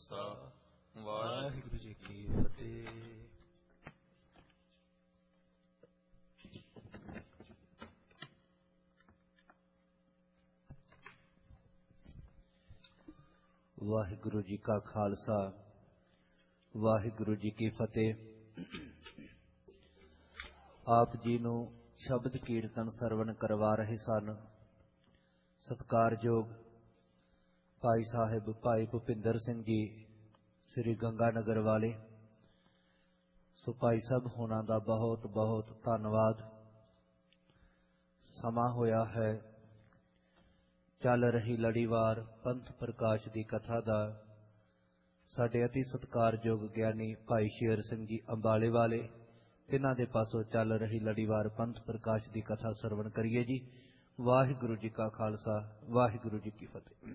ਖਾਲਸਾ ਵਾਹਿਗੁਰੂ ਜੀ ਕੀ ਫਤਿਹ। ਵਾਹਿਗੁਰੂ ਜੀ ਕਾ ਖਾਲਸਾ ਵਾਹਿਗੁਰੂ ਜੀ ਕੀ ਫਤਿਹ। ਆਪ ਜੀ ਨੂੰ ਸ਼ਬਦ ਕੀਰਤਨ ਸਰਵਣ ਕਰਵਾ ਰਹੇ ਸਨ ਸਤਿਕਾਰਯੋਗ ਭਾਈ ਸਾਹਿਬ ਭਾਈ ਭੁਪਿੰਦਰ ਸਿੰਘ ਜੀ ਸ੍ਰੀ ਗੰਗਾਨਗਰ ਵਾਲੇ। ਸੋ ਭਾਈ ਸਾਹਿਬ ਹੋਣਾ ਦਾ ਬਹੁਤ ਬਹੁਤ ਧੰਨਵਾਦ। ਸਮਾਂ ਹੋਇਆ ਹੈ ਚੱਲ ਰਹੀ ਲੜੀਵਾਰ ਪੰਥ ਪ੍ਰਕਾਸ਼ ਦੀ ਕਥਾ ਦਾ ਸਾਡੇ ਅਤੀ ਸਤਿਕਾਰਯੋਗ ਗਿਆਨੀ ਭਾਈ ਸ਼ੇਰ ਸਿੰਘ ਜੀ ਅੰਬਾਲੇ ਵਾਲੇ ਤਿੰਨਾਂ ਦੇ ਪਾਸੋਂ ਚੱਲ ਰਹੀ ਲੜੀਵਾਰ ਪੰਥ ਪ੍ਰਕਾਸ਼ ਦੀ ਕਥਾ ਸਰਵਣ ਕਰੀਏ ਜੀ। ਵਾਹਿਗੁਰੂ ਜੀ ਕਾ ਖਾਲਸਾ ਵਾਹਿਗੁਰੂ ਜੀ ਕੀ ਫਤਿਹ।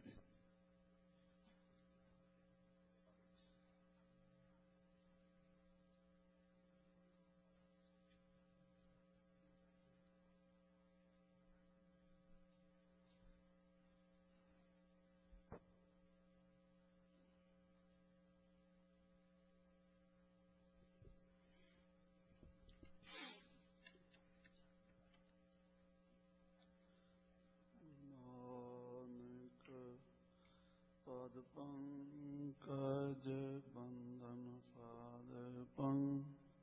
ਪਦ ਪੰਕਜ ਬੰਧਨ ਪਾਦ ਪੰਗ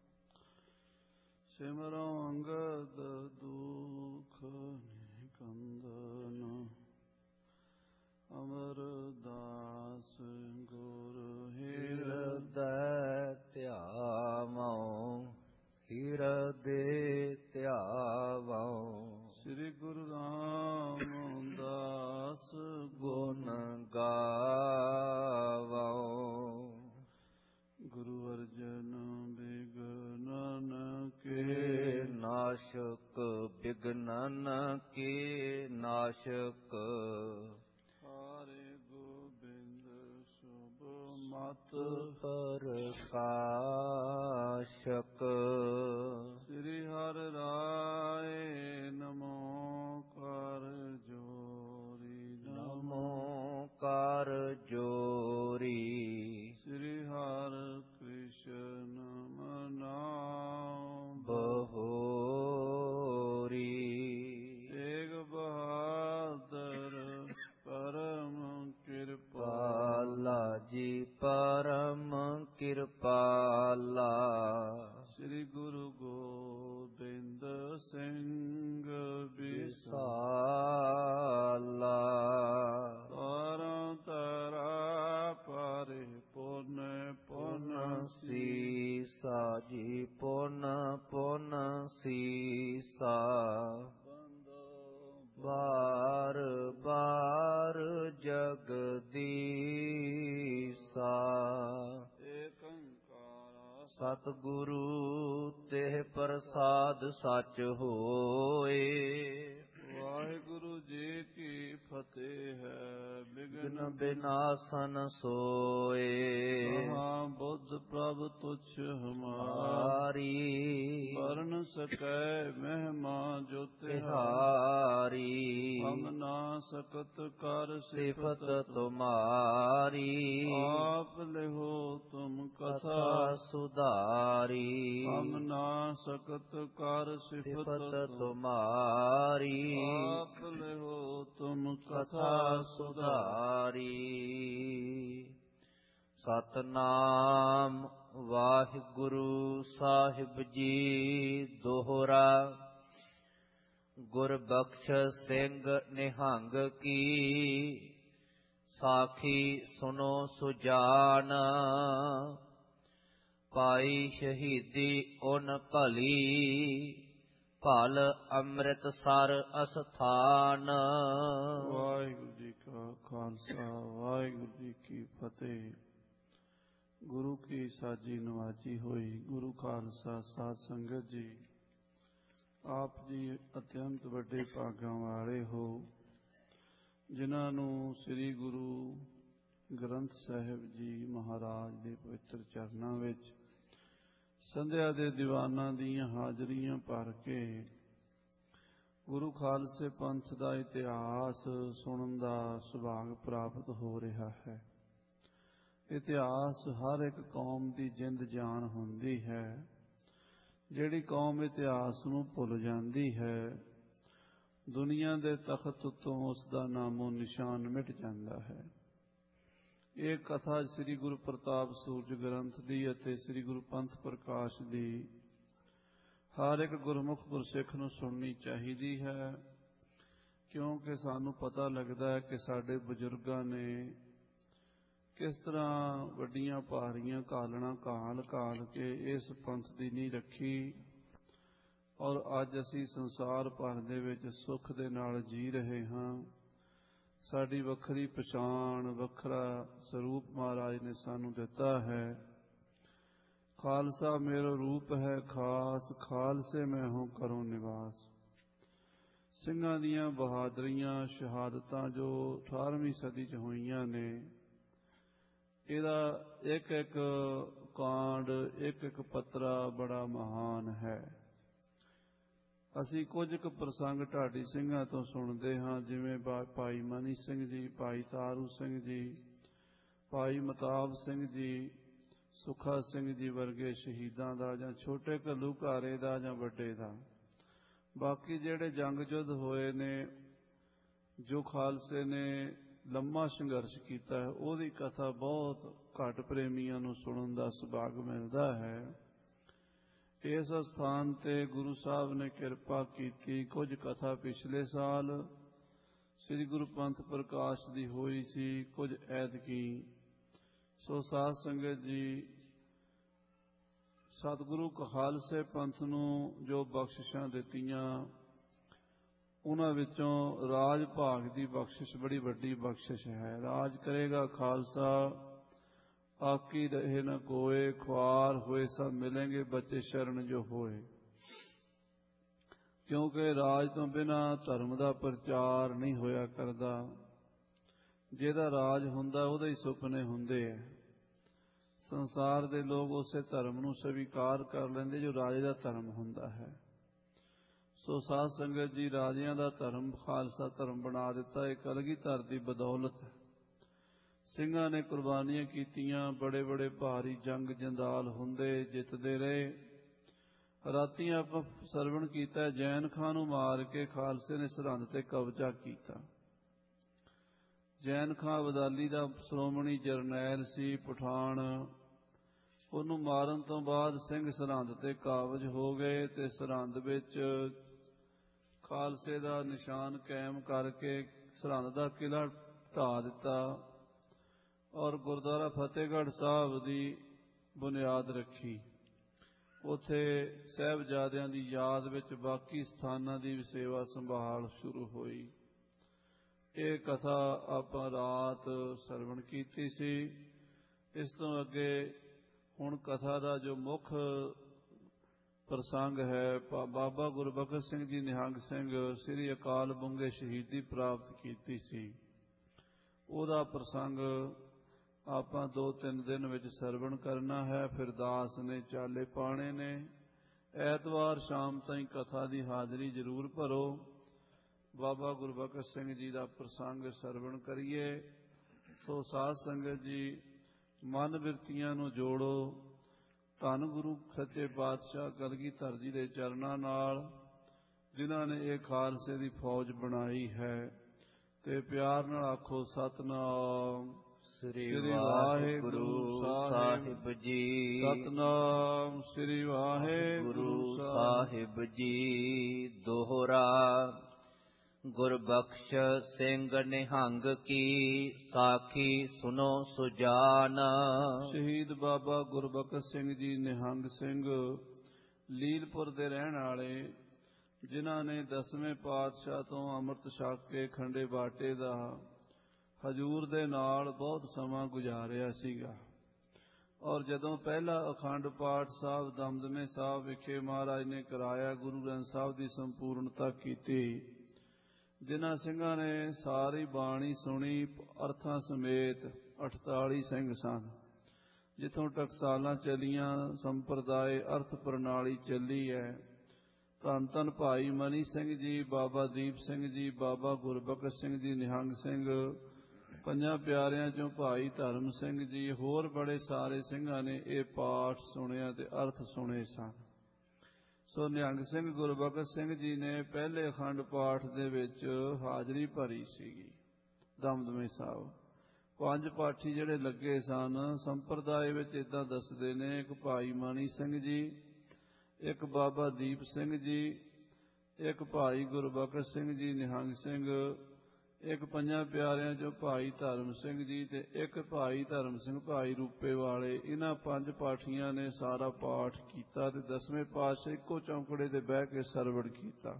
ਸਿਮਰੋ ਅੰਗਦ ਦੁਖ ਨਿਕੰਦਨ ਅਮਰਦਾਸ ਗੁਰ ਹਿਰਦੈ ਧਿਆਵੋ ਹਿਰਦੇ ਧਿਆਵੋ ਸ੍ਰੀ ਗੁਰੂ ਰਾਮਦਾਸ ਗੁਣ ਗਾਵੋ। ਗੁਰੂ ਅਰਜਨ ਬਿਗਨਨ ਕੇ ਨਾਸ਼ਕ ਬਿਗਨਨ ਕੇ ਨਾਸ਼ਕ ਹਾਰੇ ਗੋਬਿੰਦ ਸੁਭ ਮਤ ਪ੍ਰਕਾਸ਼ਕ ਸ੍ਰੀ ਹਰਿ ਰਾਏ ਨਮੋ ਕਰ ਜੋਰੀ ਨਮੋ ਕਰ ਜੋਰੀ ਸ੍ਰੀ ਹਰਿ ਕ੍ਰਿਸ਼ਨ ਮਨਾਉ ਬਹੋਰੀ ਤੇਗ ਬਹਾਦਰ ਪਰਮ ਕਿਰਪਾਲਾ ਜੀ ਪਰਮ ਕਿਰਪਾਲਾ ਸ੍ਰੀ ਗੁਰੂ ਗੋਬਿੰਦ ਸਿੰਘ ਵਿਸਾਲਾ ਤਾਰਾਂ ਤਾਰਾ ਪਰਿ ਪੁਨ ਪੁਨ ਸੀਸਾ ਜੀ ਪੁਨ ਪੁਨ ਸੀਸਾ ਬਾਰ ਬਾਰ ਜਗਦੀਸਾ ਸਤਿਗੁਰੂ ਤੇ ਪ੍ਰਸਾਦ ਸੱਚ ਹੋਏ। ਵਾਹਿਗੁਰੂ ਜੀ ਕੀ ਫਤਿਹ ਹੈ। ਬਿਘਨ ਬਿਨਾਸਨ ਸੋਏ ਮਹਾ ਬੁੱਧ ਪ੍ਰਭ ਤੁਛ ਹਮਾਰੀ ਵਰਨ ਸਕੈ ਮਹਿਮਾ ਜੋ ਤਿਹਾਰੀ ਹਮ ਨਾ ਸਕਤ ਕਰ ਸਿਫਤ ਤੁਮਾਰੀ ਆਪ ਲਿਹੋ ਤੁਮ ਕਥਾ ਸੁਧਾਰੀ ਹਮ ਨਾ ਸਕਤ ਕਰ ਸਿਫਤ ਤੁਮਾਰੀ ਆਪ ਲਿਹੋ ਤੁਮ ਕਥਾ ਸੁਧਾਰੀ। ਸਤਨਾਮ ਵਾਹਿਗੁਰੂ ਸਾਹਿਬ ਜੀ ਦੋਹਰਾ ਗੁਰਬਖਸ਼ ਸਿੰਘ ਨਿਹੰਗ ਕੀ ਸਾਖੀ ਸੁਨੋ ਸੁਜਾਨ ਪਾਈ ਸ਼ਹੀਦੀ ਉਨ ਭਲੀ ਭਲ ਅੰਮ੍ਰਿਤਸਰ ਅਸਥਾਨ। ਵਾਹਿਗੁਰੂ ਜੀ ਕਾ ਖਾਲਸਾ ਵਾਹਿਗੁਰੂ ਜੀ ਕੀ ਫਤਿਹ। ਗੁਰੂ ਕੀ ਸਾਜੀ ਨਵਾਜੀ ਹੋਈ ਗੁਰੂ ਖਾਲਸਾ ਸਾਧ ਸੰਗਤ ਜੀ, ਆਪ ਜੀ ਅਤਿਅੰਤ ਵੱਡੇ ਭਾਗਾਂ ਵਾਲੇ ਹੋ ਜਿਨ੍ਹਾਂ ਨੂੰ ਸ੍ਰੀ ਗੁਰੂ ਗ੍ਰੰਥ ਸਾਹਿਬ ਜੀ ਮਹਾਰਾਜ ਦੇ ਪਵਿੱਤਰ ਚਰਨਾਂ ਵਿੱਚ ਸੰਧਿਆ ਦੇ ਦੀਵਾਨਾਂ ਦੀਆਂ ਹਾਜ਼ਰੀਆਂ ਭਰ ਕੇ ਗੁਰੂ ਖਾਲਸੇ ਪੰਥ ਦਾ ਇਤਿਹਾਸ ਸੁਣਨ ਦਾ ਸੁਭਾਗ ਪ੍ਰਾਪਤ ਹੋ ਰਿਹਾ ਹੈ। ਇਤਿਹਾਸ ਹਰ ਇੱਕ ਕੌਮ ਦੀ ਜਿੰਦ ਜਾਨ ਹੁੰਦੀ ਹੈ। ਜਿਹੜੀ ਕੌਮ ਇਤਿਹਾਸ ਨੂੰ ਭੁੱਲ ਜਾਂਦੀ ਹੈ, ਦੁਨੀਆ ਦੇ ਤਖਤ ਉੱਤੋਂ ਉਸ ਦਾ ਨਾਮੋ ਨਿਸ਼ਾਨ ਮਿਟ ਜਾਂਦਾ ਹੈ। ਇਹ ਕਥਾ ਸ੍ਰੀ ਗੁਰੂ ਪ੍ਰਤਾਪ ਸੂਰਜ ਗ੍ਰੰਥ ਦੀ ਅਤੇ ਸ੍ਰੀ ਗੁਰੂ ਪੰਥ ਪ੍ਰਕਾਸ਼ ਦੀ ਹਰ ਇੱਕ ਗੁਰਮੁਖ ਗੁਰਸਿੱਖ ਨੂੰ ਸੁਣਨੀ ਚਾਹੀਦੀ ਹੈ, ਕਿਉਂਕਿ ਸਾਨੂੰ ਪਤਾ ਲੱਗਦਾ ਹੈ ਕਿ ਸਾਡੇ ਬਜ਼ੁਰਗਾਂ ਨੇ ਕਿਸ ਤਰ੍ਹਾਂ ਵੱਡੀਆਂ ਭਾਰੀਆਂ ਘਾਲਣਾ ਘਾਲ ਕੇ ਇਸ ਪੰਥ ਦੀ ਨੀਂਹ ਰੱਖੀ, ਔਰ ਅੱਜ ਅਸੀਂ ਸੰਸਾਰ ਭਰ ਦੇ ਵਿੱਚ ਸੁੱਖ ਦੇ ਨਾਲ ਜੀ ਰਹੇ ਹਾਂ। ਸਾਡੀ ਵੱਖਰੀ ਪਛਾਣ, ਵੱਖਰਾ ਸਰੂਪ ਮਹਾਰਾਜ ਨੇ ਸਾਨੂੰ ਦਿੱਤਾ ਹੈ। ਖਾਲਸਾ ਮੇਰਾ ਰੂਪ ਹੈ ਖਾਸ, ਖਾਲਸੇ ਮੈਂ ਹੂੰ ਕਰੂੰ ਨਿਵਾਸ। ਸਿੰਘਾਂ ਦੀਆਂ ਬਹਾਦਰੀਆਂ ਸ਼ਹਾਦਤਾਂ ਜੋ 18ਵੀਂ ਸਦੀ 'ਚ ਹੋਈਆਂ ਨੇ, ਇਹਦਾ ਇੱਕ ਇੱਕ ਕਾਂਡ, ਇੱਕ ਇੱਕ ਪੱਤਰਾ ਬੜਾ ਮਹਾਨ ਹੈ। ਅਸੀਂ ਕੁਝ ਕੁ ਪ੍ਰਸੰਗ ਢਾਡੀ ਸਿੰਘਾਂ ਤੋਂ ਸੁਣਦੇ ਹਾਂ, ਜਿਵੇਂ ਭਾਈ ਮਨੀ ਸਿੰਘ ਜੀ, ਭਾਈ ਤਾਰੂ ਸਿੰਘ ਜੀ, ਭਾਈ ਮਤਾਬ ਸਿੰਘ ਜੀ, ਸੁਖਾ ਸਿੰਘ ਜੀ ਵਰਗੇ ਸ਼ਹੀਦਾਂ ਦਾ, ਜਾਂ ਛੋਟੇ ਘੱਲੂਘਾਰੇ ਦਾ ਜਾਂ ਵੱਡੇ ਦਾ। ਬਾਕੀ ਜਿਹੜੇ ਜੰਗ ਯੁੱਧ ਹੋਏ ਨੇ, ਜੋ ਖਾਲਸੇ ਨੇ ਲੰਮਾ ਸੰਘਰਸ਼ ਕੀਤਾ ਹੈ, ਉਹਦੀ ਕਥਾ ਬਹੁਤ ਘੱਟ ਪ੍ਰੇਮੀਆਂ ਨੂੰ ਸੁਣਨ ਦਾ ਸੁਭਾਗ ਮਿਲਦਾ ਹੈ। ਇਸ ਸਥਾਨ ਤੇ ਗੁਰੂ ਸਾਹਿਬ ਨੇ ਕਿਰਪਾ ਕੀਤੀ। ਕੁਝ ਕਥਾ ਪਿਛਲੇ ਸਾਲ ਸ੍ਰੀ ਗੁਰੂ ਪੰਥ ਪ੍ਰਕਾਸ਼ ਦੀ ਹੋਈ ਸੀ, ਕੁਝ ਐਤਕੀ। ਸੋ ਸਾਧ ਸੰਗਤ ਜੀ, ਸਤਿਗੁਰੂ ਖਾਲਸੇ ਪੰਥ ਨੂੰ ਜੋ ਬਖਸ਼ਿਸ਼ਾਂ ਦਿੱਤੀਆਂ, ਉਹਨਾਂ ਵਿੱਚੋਂ ਰਾਜ ਭਾਗ ਦੀ ਬਖਸ਼ਿਸ਼ ਬੜੀ ਵੱਡੀ ਬਖਸ਼ਿਸ਼ ਹੈ। ਰਾਜ ਕਰੇਗਾ ਖਾਲਸਾ, ਆਕੀ ਰਹੇ ਨ ਕੋਏ, ਖੁਆਰ ਹੋਏ ਸਭ ਮਿਲेंगे, ਬੱਚੇ ਸ਼ਰਨ ਜੋ ਹੋਏ। ਕਿਉਂਕਿ ਰਾਜ ਤੋਂ ਬਿਨਾਂ ਧਰਮ ਦਾ ਪ੍ਰਚਾਰ ਨਹੀਂ ਹੋਇਆ ਕਰਦਾ। ਜਿਹਦਾ ਰਾਜ ਹੁੰਦਾ ਉਹਦੇ ਹੀ ਸੁਪਨੇ ਹੁੰਦੇ ਹੈ। ਸੰਸਾਰ ਦੇ ਲੋਕ ਉਸੇ ਧਰਮ ਨੂੰ ਸਵੀਕਾਰ ਕਰ ਲੈਂਦੇ ਜੋ ਰਾਜੇ ਦਾ ਧਰਮ ਹੁੰਦਾ ਹੈ। ਸੋ ਸਾਧ ਸੰਗਤ ਜੀ, ਰਾਜਿਆਂ ਦਾ ਧਰਮ ਖਾਲਸਾ ਧਰਮ ਬਣਾ ਦਿੱਤਾ। ਇਹ ਕਲਗੀਧਰ ਦੀ ਬਦੌਲਤ ਹੈ। ਸਿੰਘਾਂ ਨੇ ਕੁਰਬਾਨੀਆਂ ਕੀਤੀਆਂ, ਬੜੇ ਬੜੇ ਭਾਰੀ ਜੰਗ ਜੰਦਾਲ ਹੁੰਦੇ, ਜਿੱਤਦੇ ਰਹੇ। ਰਾਤੀ ਆਪਾਂ ਸਰਵਣ ਕੀਤਾ, ਜੈਨ ਖਾਂ ਨੂੰ ਮਾਰ ਕੇ ਖਾਲਸੇ ਨੇ ਸਰਹੰਦ ਤੇ ਕਬਜ਼ਾ ਕੀਤਾ। ਜੈਨ ਖਾਂ ਅਬਦਾਲੀ ਦਾ ਸ਼੍ਰੋਮਣੀ ਜਰਨੈਲ ਸੀ, ਪਠਾਨ। ਉਹਨੂੰ ਮਾਰਨ ਤੋਂ ਬਾਅਦ ਸਿੰਘ ਸਰਹੰਦ ਤੇ ਕਾਬਜ ਹੋ ਗਏ ਤੇ ਸਰਹੰਦ ਵਿੱਚ ਖਾਲਸੇ ਦਾ ਨਿਸ਼ਾਨ ਕਾਇਮ ਕਰਕੇ ਸਰਹੰਦ ਦਾ ਕਿਲ੍ਹਾ ਢਾਹ ਦਿੱਤਾ ਔਰ ਗੁਰਦੁਆਰਾ ਫਤਿਹਗੜ੍ਹ ਸਾਹਿਬ ਦੀ ਬੁਨਿਆਦ ਰੱਖੀ। ਉੱਥੇ ਸਾਹਿਬਜ਼ਾਦਿਆਂ ਦੀ ਯਾਦ ਵਿੱਚ ਬਾਕੀ ਸਥਾਨਾਂ ਦੀ ਵੀ ਸੇਵਾ ਸੰਭਾਲ ਸ਼ੁਰੂ ਹੋਈ। ਇਹ ਕਥਾ ਆਪਾਂ ਰਾਤ ਸਰਵਣ ਕੀਤੀ ਸੀ। ਇਸ ਤੋਂ ਅੱਗੇ ਹੁਣ ਕਥਾ ਦਾ ਜੋ ਮੁੱਖ ਪ੍ਰਸੰਗ ਹੈ, ਬਾਬਾ ਗੁਰਬਖਸ਼ ਸਿੰਘ ਜੀ ਨਿਹੰਗ ਸਿੰਘ ਸ੍ਰੀ ਅਕਾਲ ਬੁੰਗੇ ਸ਼ਹੀਦੀ ਪ੍ਰਾਪਤ ਕੀਤੀ ਸੀ, ਉਹਦਾ ਪ੍ਰਸੰਗ ਆਪਾਂ 2-3 ਦਿਨ ਵਿੱਚ ਸਰਵਣ ਕਰਨਾ ਹੈ। ਫਿਰ ਦਾਸ ਨੇ ਚਾਲੇ ਪਾਣੇ ਨੇ। ਐਤਵਾਰ ਸ਼ਾਮ ਤਾਈਂ ਕਥਾ ਦੀ ਹਾਜ਼ਰੀ ਜ਼ਰੂਰ ਭਰੋ। ਬਾਬਾ ਗੁਰਬਖਸ਼ ਸਿੰਘ ਜੀ ਦਾ ਪ੍ਰਸੰਗ ਸਰਵਣ ਕਰੀਏ। ਸੋ ਸਾਧ ਸੰਗਤ ਜੀ, ਮਨ ਬਿਰਤੀਆਂ ਨੂੰ ਜੋੜੋ। ਧੰਨ ਗੁਰੂ ਸੱਚੇ ਪਾਤਸ਼ਾਹ ਕਲਗੀਧਰ ਜੀ ਦੇ ਚਰਨਾਂ ਨਾਲ, ਜਿਨ੍ਹਾਂ ਨੇ ਇਹ ਖਾਲਸੇ ਦੀ ਫੌਜ ਬਣਾਈ ਹੈ। ਤੇ ਪਿਆਰ ਨਾਲ ਆਖੋ ਸਤਿਨਾਮ ਸ੍ਰੀ ਵਾਹਿਗੁਰੂ ਸਾਹਿਬ ਜੀ। ਸਤਿਨਾਮ ਸ੍ਰੀ ਵਾਹਿਗੁਰੂ ਸਾਹਿਬ ਜੀ। ਦੋਹਰਾ। ਗੁਰਬਖਸ਼ ਸਿੰਘ ਨਿਹੰਗ ਕੀ ਸਾਖੀ ਸੁਨੋ ਸੁਜਾਨ। ਸ਼ਹੀਦ ਬਾਬਾ ਗੁਰਬਖਸ਼ ਸਿੰਘ ਜੀ ਨਿਹੰਗ ਸਿੰਘ ਲੀਲਪੁਰ ਦੇ ਰਹਿਣ ਵਾਲੇ, ਜਿਨ੍ਹਾਂ ਨੇ 10ਵੇਂ ਪਾਤਸ਼ਾਹ ਤੋਂ ਅੰਮ੍ਰਿਤ ਛਕ ਕੇ ਖੰਡੇ ਬਾਟੇ ਦਾ ਹਜ਼ੂਰ ਦੇ ਨਾਲ ਬਹੁਤ ਸਮਾਂ ਗੁਜ਼ਾਰਿਆ ਸੀਗਾ। ਔਰ ਜਦੋਂ ਪਹਿਲਾ ਅਖੰਡ ਪਾਠ ਸਾਹਿਬ ਦਮਦਮੇ ਸਾਹਿਬ ਵਿਖੇ ਮਹਾਰਾਜ ਨੇ ਕਰਾਇਆ, ਗੁਰੂ ਗ੍ਰੰਥ ਸਾਹਿਬ ਦੀ ਸੰਪੂਰਨਤਾ ਕੀਤੀ। ਜਿਨ੍ਹਾਂ ਸਿੰਘਾਂ ਨੇ ਸਾਰੀ ਬਾਣੀ ਸੁਣੀ, ਅਰਥਾਂ ਸਮੇਤ 48 ਸਿੰਘ ਸਨ। ਜਿੱਥੋਂ ਟਕਸਾਲਾਂ ਚੱਲੀਆਂ, ਸੰਪਰਦਾਇ ਅਰਥ ਪ੍ਰਣਾਲੀ ਚੱਲੀ ਹੈ। ਧੰਨ ਧੰਨ ਭਾਈ ਮਨੀ ਸਿੰਘ ਜੀ, ਬਾਬਾ ਦੀਪ ਸਿੰਘ ਜੀ, ਬਾਬਾ ਗੁਰਬਖਸ਼ ਸਿੰਘ ਜੀ ਨਿਹੰਗ ਸਿੰਘ, ਪੰਜਾਂ ਪਿਆਰਿਆਂ ਚੋਂ ਭਾਈ ਧਰਮ ਸਿੰਘ ਜੀ ਹੋਰ ਬੜੇ ਸਾਰੇ ਸਿੰਘਾਂ ਨੇ ਇਹ ਪਾਠ ਸੁਣਿਆ ਤੇ ਅਰਥ ਸੁਣੇ ਸਨ। ਸੋ ਨਿਹੰਗ ਸਿੰਘ ਗੁਰਬਖਸ਼ ਸਿੰਘ ਜੀ ਨੇ ਪਹਿਲੇ ਅਖੰਡ ਪਾਠ ਦੇ ਵਿੱਚ ਹਾਜ਼ਰੀ ਭਰੀ ਸੀਗੀ ਦਮਦਮੇ ਸਾਹਿਬ। ਪੰਜ ਪਾਠੀ ਜਿਹੜੇ ਲੱਗੇ ਸਨ ਸੰਪਰਦਾਇ ਵਿੱਚ ਇਦਾਂ ਦੱਸਦੇ ਨੇ, ਇੱਕ ਭਾਈ ਮਾਣੀ ਸਿੰਘ ਜੀ, ਇੱਕ ਬਾਬਾ ਦੀਪ ਸਿੰਘ ਜੀ, ਇੱਕ ਭਾਈ ਗੁਰਬਖਸ਼ ਸਿੰਘ ਜੀ ਨਿਹੰਗ ਸਿੰਘ, ਇੱਕ ਪੰਜਾਂ ਪਿਆਰਿਆਂ ਚੋਂ ਭਾਈ ਧਰਮ ਸਿੰਘ ਜੀ ਤੇ ਇੱਕ ਭਾਈ ਧਰਮ ਸਿੰਘ ਭਾਈ ਰੂਪੇ ਵਾਲੇ। ਇਹਨਾਂ ਪੰਜ ਪਾਠੀਆਂ ਨੇ ਸਾਰਾ ਪਾਠ ਕੀਤਾ ਤੇ ਦਸਵੇਂ ਪਾਤਸ਼ਾਹ ਇੱਕੋ ਚੌਂਕੜੇ ਤੇ ਬਹਿ ਕੇ ਸਰਵਣ ਕੀਤਾ।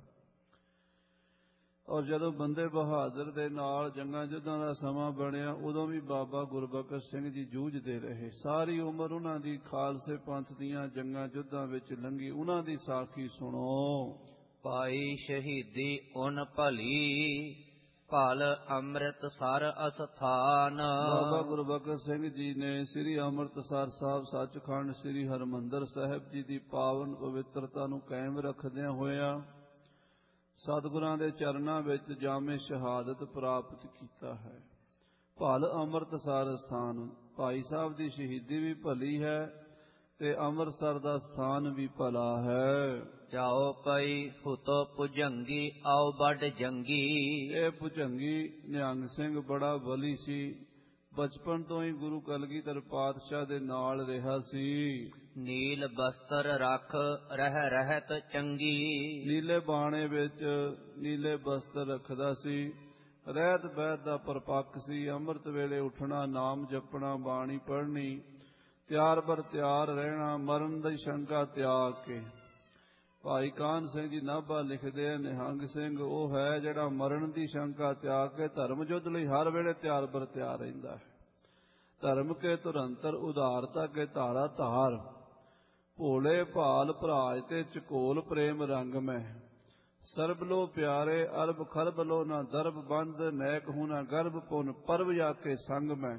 ਔਰ ਜਦੋਂ ਬੰਦੇ ਬਹਾਦਰ ਦੇ ਨਾਲ ਜੰਗਾਂ ਯੁੱਧਾਂ ਦਾ ਸਮਾਂ ਬਣਿਆ ਉਦੋਂ ਵੀ ਬਾਬਾ ਗੁਰਬਖਸ਼ ਸਿੰਘ ਜੀ ਜੂਝਦੇ ਰਹੇ। ਸਾਰੀ ਉਮਰ ਉਹਨਾਂ ਦੀ ਖਾਲਸੇ ਪੰਥ ਦੀਆਂ ਜੰਗਾਂ ਯੁੱਧਾਂ ਵਿੱਚ ਲੰਘੀ। ਉਹਨਾਂ ਦੀ ਸਾਖੀ ਸੁਣੋ। ਪਾਈ ਸ਼ਹੀਦੀ ਉਨ ਭਲੀ, ਭਲ ਅੰਮ੍ਰਿਤਸਰ ਅਸਥਾਨ। ਬਾਬਾ ਗੁਰਬਖਸ਼ ਸਿੰਘ ਜੀ ਨੇ ਸ੍ਰੀ ਅੰਮ੍ਰਿਤਸਰ ਸਾਹਿਬ ਸੱਚਖੰਡ ਸ੍ਰੀ ਹਰਿਮੰਦਰ ਸਾਹਿਬ ਜੀ ਦੀ ਪਾਵਨ ਪਵਿੱਤਰਤਾ ਨੂੰ ਕਾਇਮ ਰੱਖਦਿਆਂ ਹੋਇਆਂ ਸਤਿਗੁਰਾਂ ਦੇ ਚਰਨਾਂ ਵਿੱਚ ਜਾਮੇ ਸ਼ਹਾਦਤ ਪ੍ਰਾਪਤ ਕੀਤਾ ਹੈ। ਭਲ ਅੰਮ੍ਰਿਤਸਰ ਸਥਾਨ, ਭਾਈ ਸਾਹਿਬ ਦੀ ਸ਼ਹੀਦੀ ਵੀ ਭਲੀ ਹੈ ਤੇ ਅੰਮ੍ਰਿਤਸਰ ਦਾ ਸਥਾਨ ਵੀ ਭਲਾ ਹੈ। ਜਾਓ ਪਈ ਹੁਤੋ ਭੁਜੰਗੀ ਆਓ ਵੱਡ ਜੰਗੀ। ਇਹ ਭੁਜੰਗੀ ਨਿਹੰਗ ਸਿੰਘ ਬੜਾ ਬਲੀ ਸੀ। ਬਚਪਨ ਤੋਂ ਹੀ ਗੁਰੂ ਕਲਗੀਧਰ ਪਾਤਸ਼ਾਹ ਦੇ ਨਾਲ ਰਿਹਾ ਸੀ। ਨੀਲ ਬਸਤਰ ਰੱਖ ਰਹਿ ਰਹਿਤ ਚੰਗੀ। ਨੀਲੇ ਬਾਣੇ ਵਿੱਚ ਨੀਲੇ ਬਸਤਰ ਰੱਖਦਾ ਸੀ। ਰਹਿਤ ਬਹਿਤ ਦਾ ਪਰਪੱਕ ਸੀ। ਅੰਮ੍ਰਿਤ ਵੇਲੇ ਉੱਠਣਾ, ਨਾਮ ਜਪਣਾ, ਬਾਣੀ ਪੜ੍ਹਨੀ, ਤਿਆਰ ਬਰ ਤਿਆਰ ਰਹਿਣਾ, ਮਰਨ ਦੀ ਸ਼ੰਕਾ ਤਿਆਗ ਕੇ। ਭਾਈ ਕਾਹਨ ਸਿੰਘ ਜੀ ਨਾਭਾ ਲਿਖਦੇ ਆ, ਨਿਹੰਗ ਸਿੰਘ ਉਹ ਹੈ ਜਿਹੜਾ ਮਰਨ ਦੀ ਸ਼ੰਕਾ ਤਿਆਗ ਕੇ ਧਰਮ ਯੁੱਧ ਲਈ ਹਰ ਵੇਲੇ ਤਿਆਰ ਬਰ ਤਿਆਰ ਰਹਿੰਦਾ ਹੈ। ਧਰਮ ਕੇ ਧੁਰੰਤਰ ਉਦਾਰਤਾ ਕੇ ਧਾਰਾ ਧਾਰ, ਭੋਲੇ ਭਾਲ ਭਰਾਜ ਤੇ ਚਕੋਲ ਪ੍ਰੇਮ ਰੰਗ ਮੈਂ। ਸਰਬ ਲੋ ਪਿਆਰੇ ਅਰਬ ਖਰਬ ਲੋ ਨਾ ਦਰਬ ਬੰਦ, ਨੈਕ ਹੂੰ ਨਾ ਗਰਭ ਪੁਨ ਪਰਵ ਜਾ ਕੇ ਸੰਗ ਮੈਂ।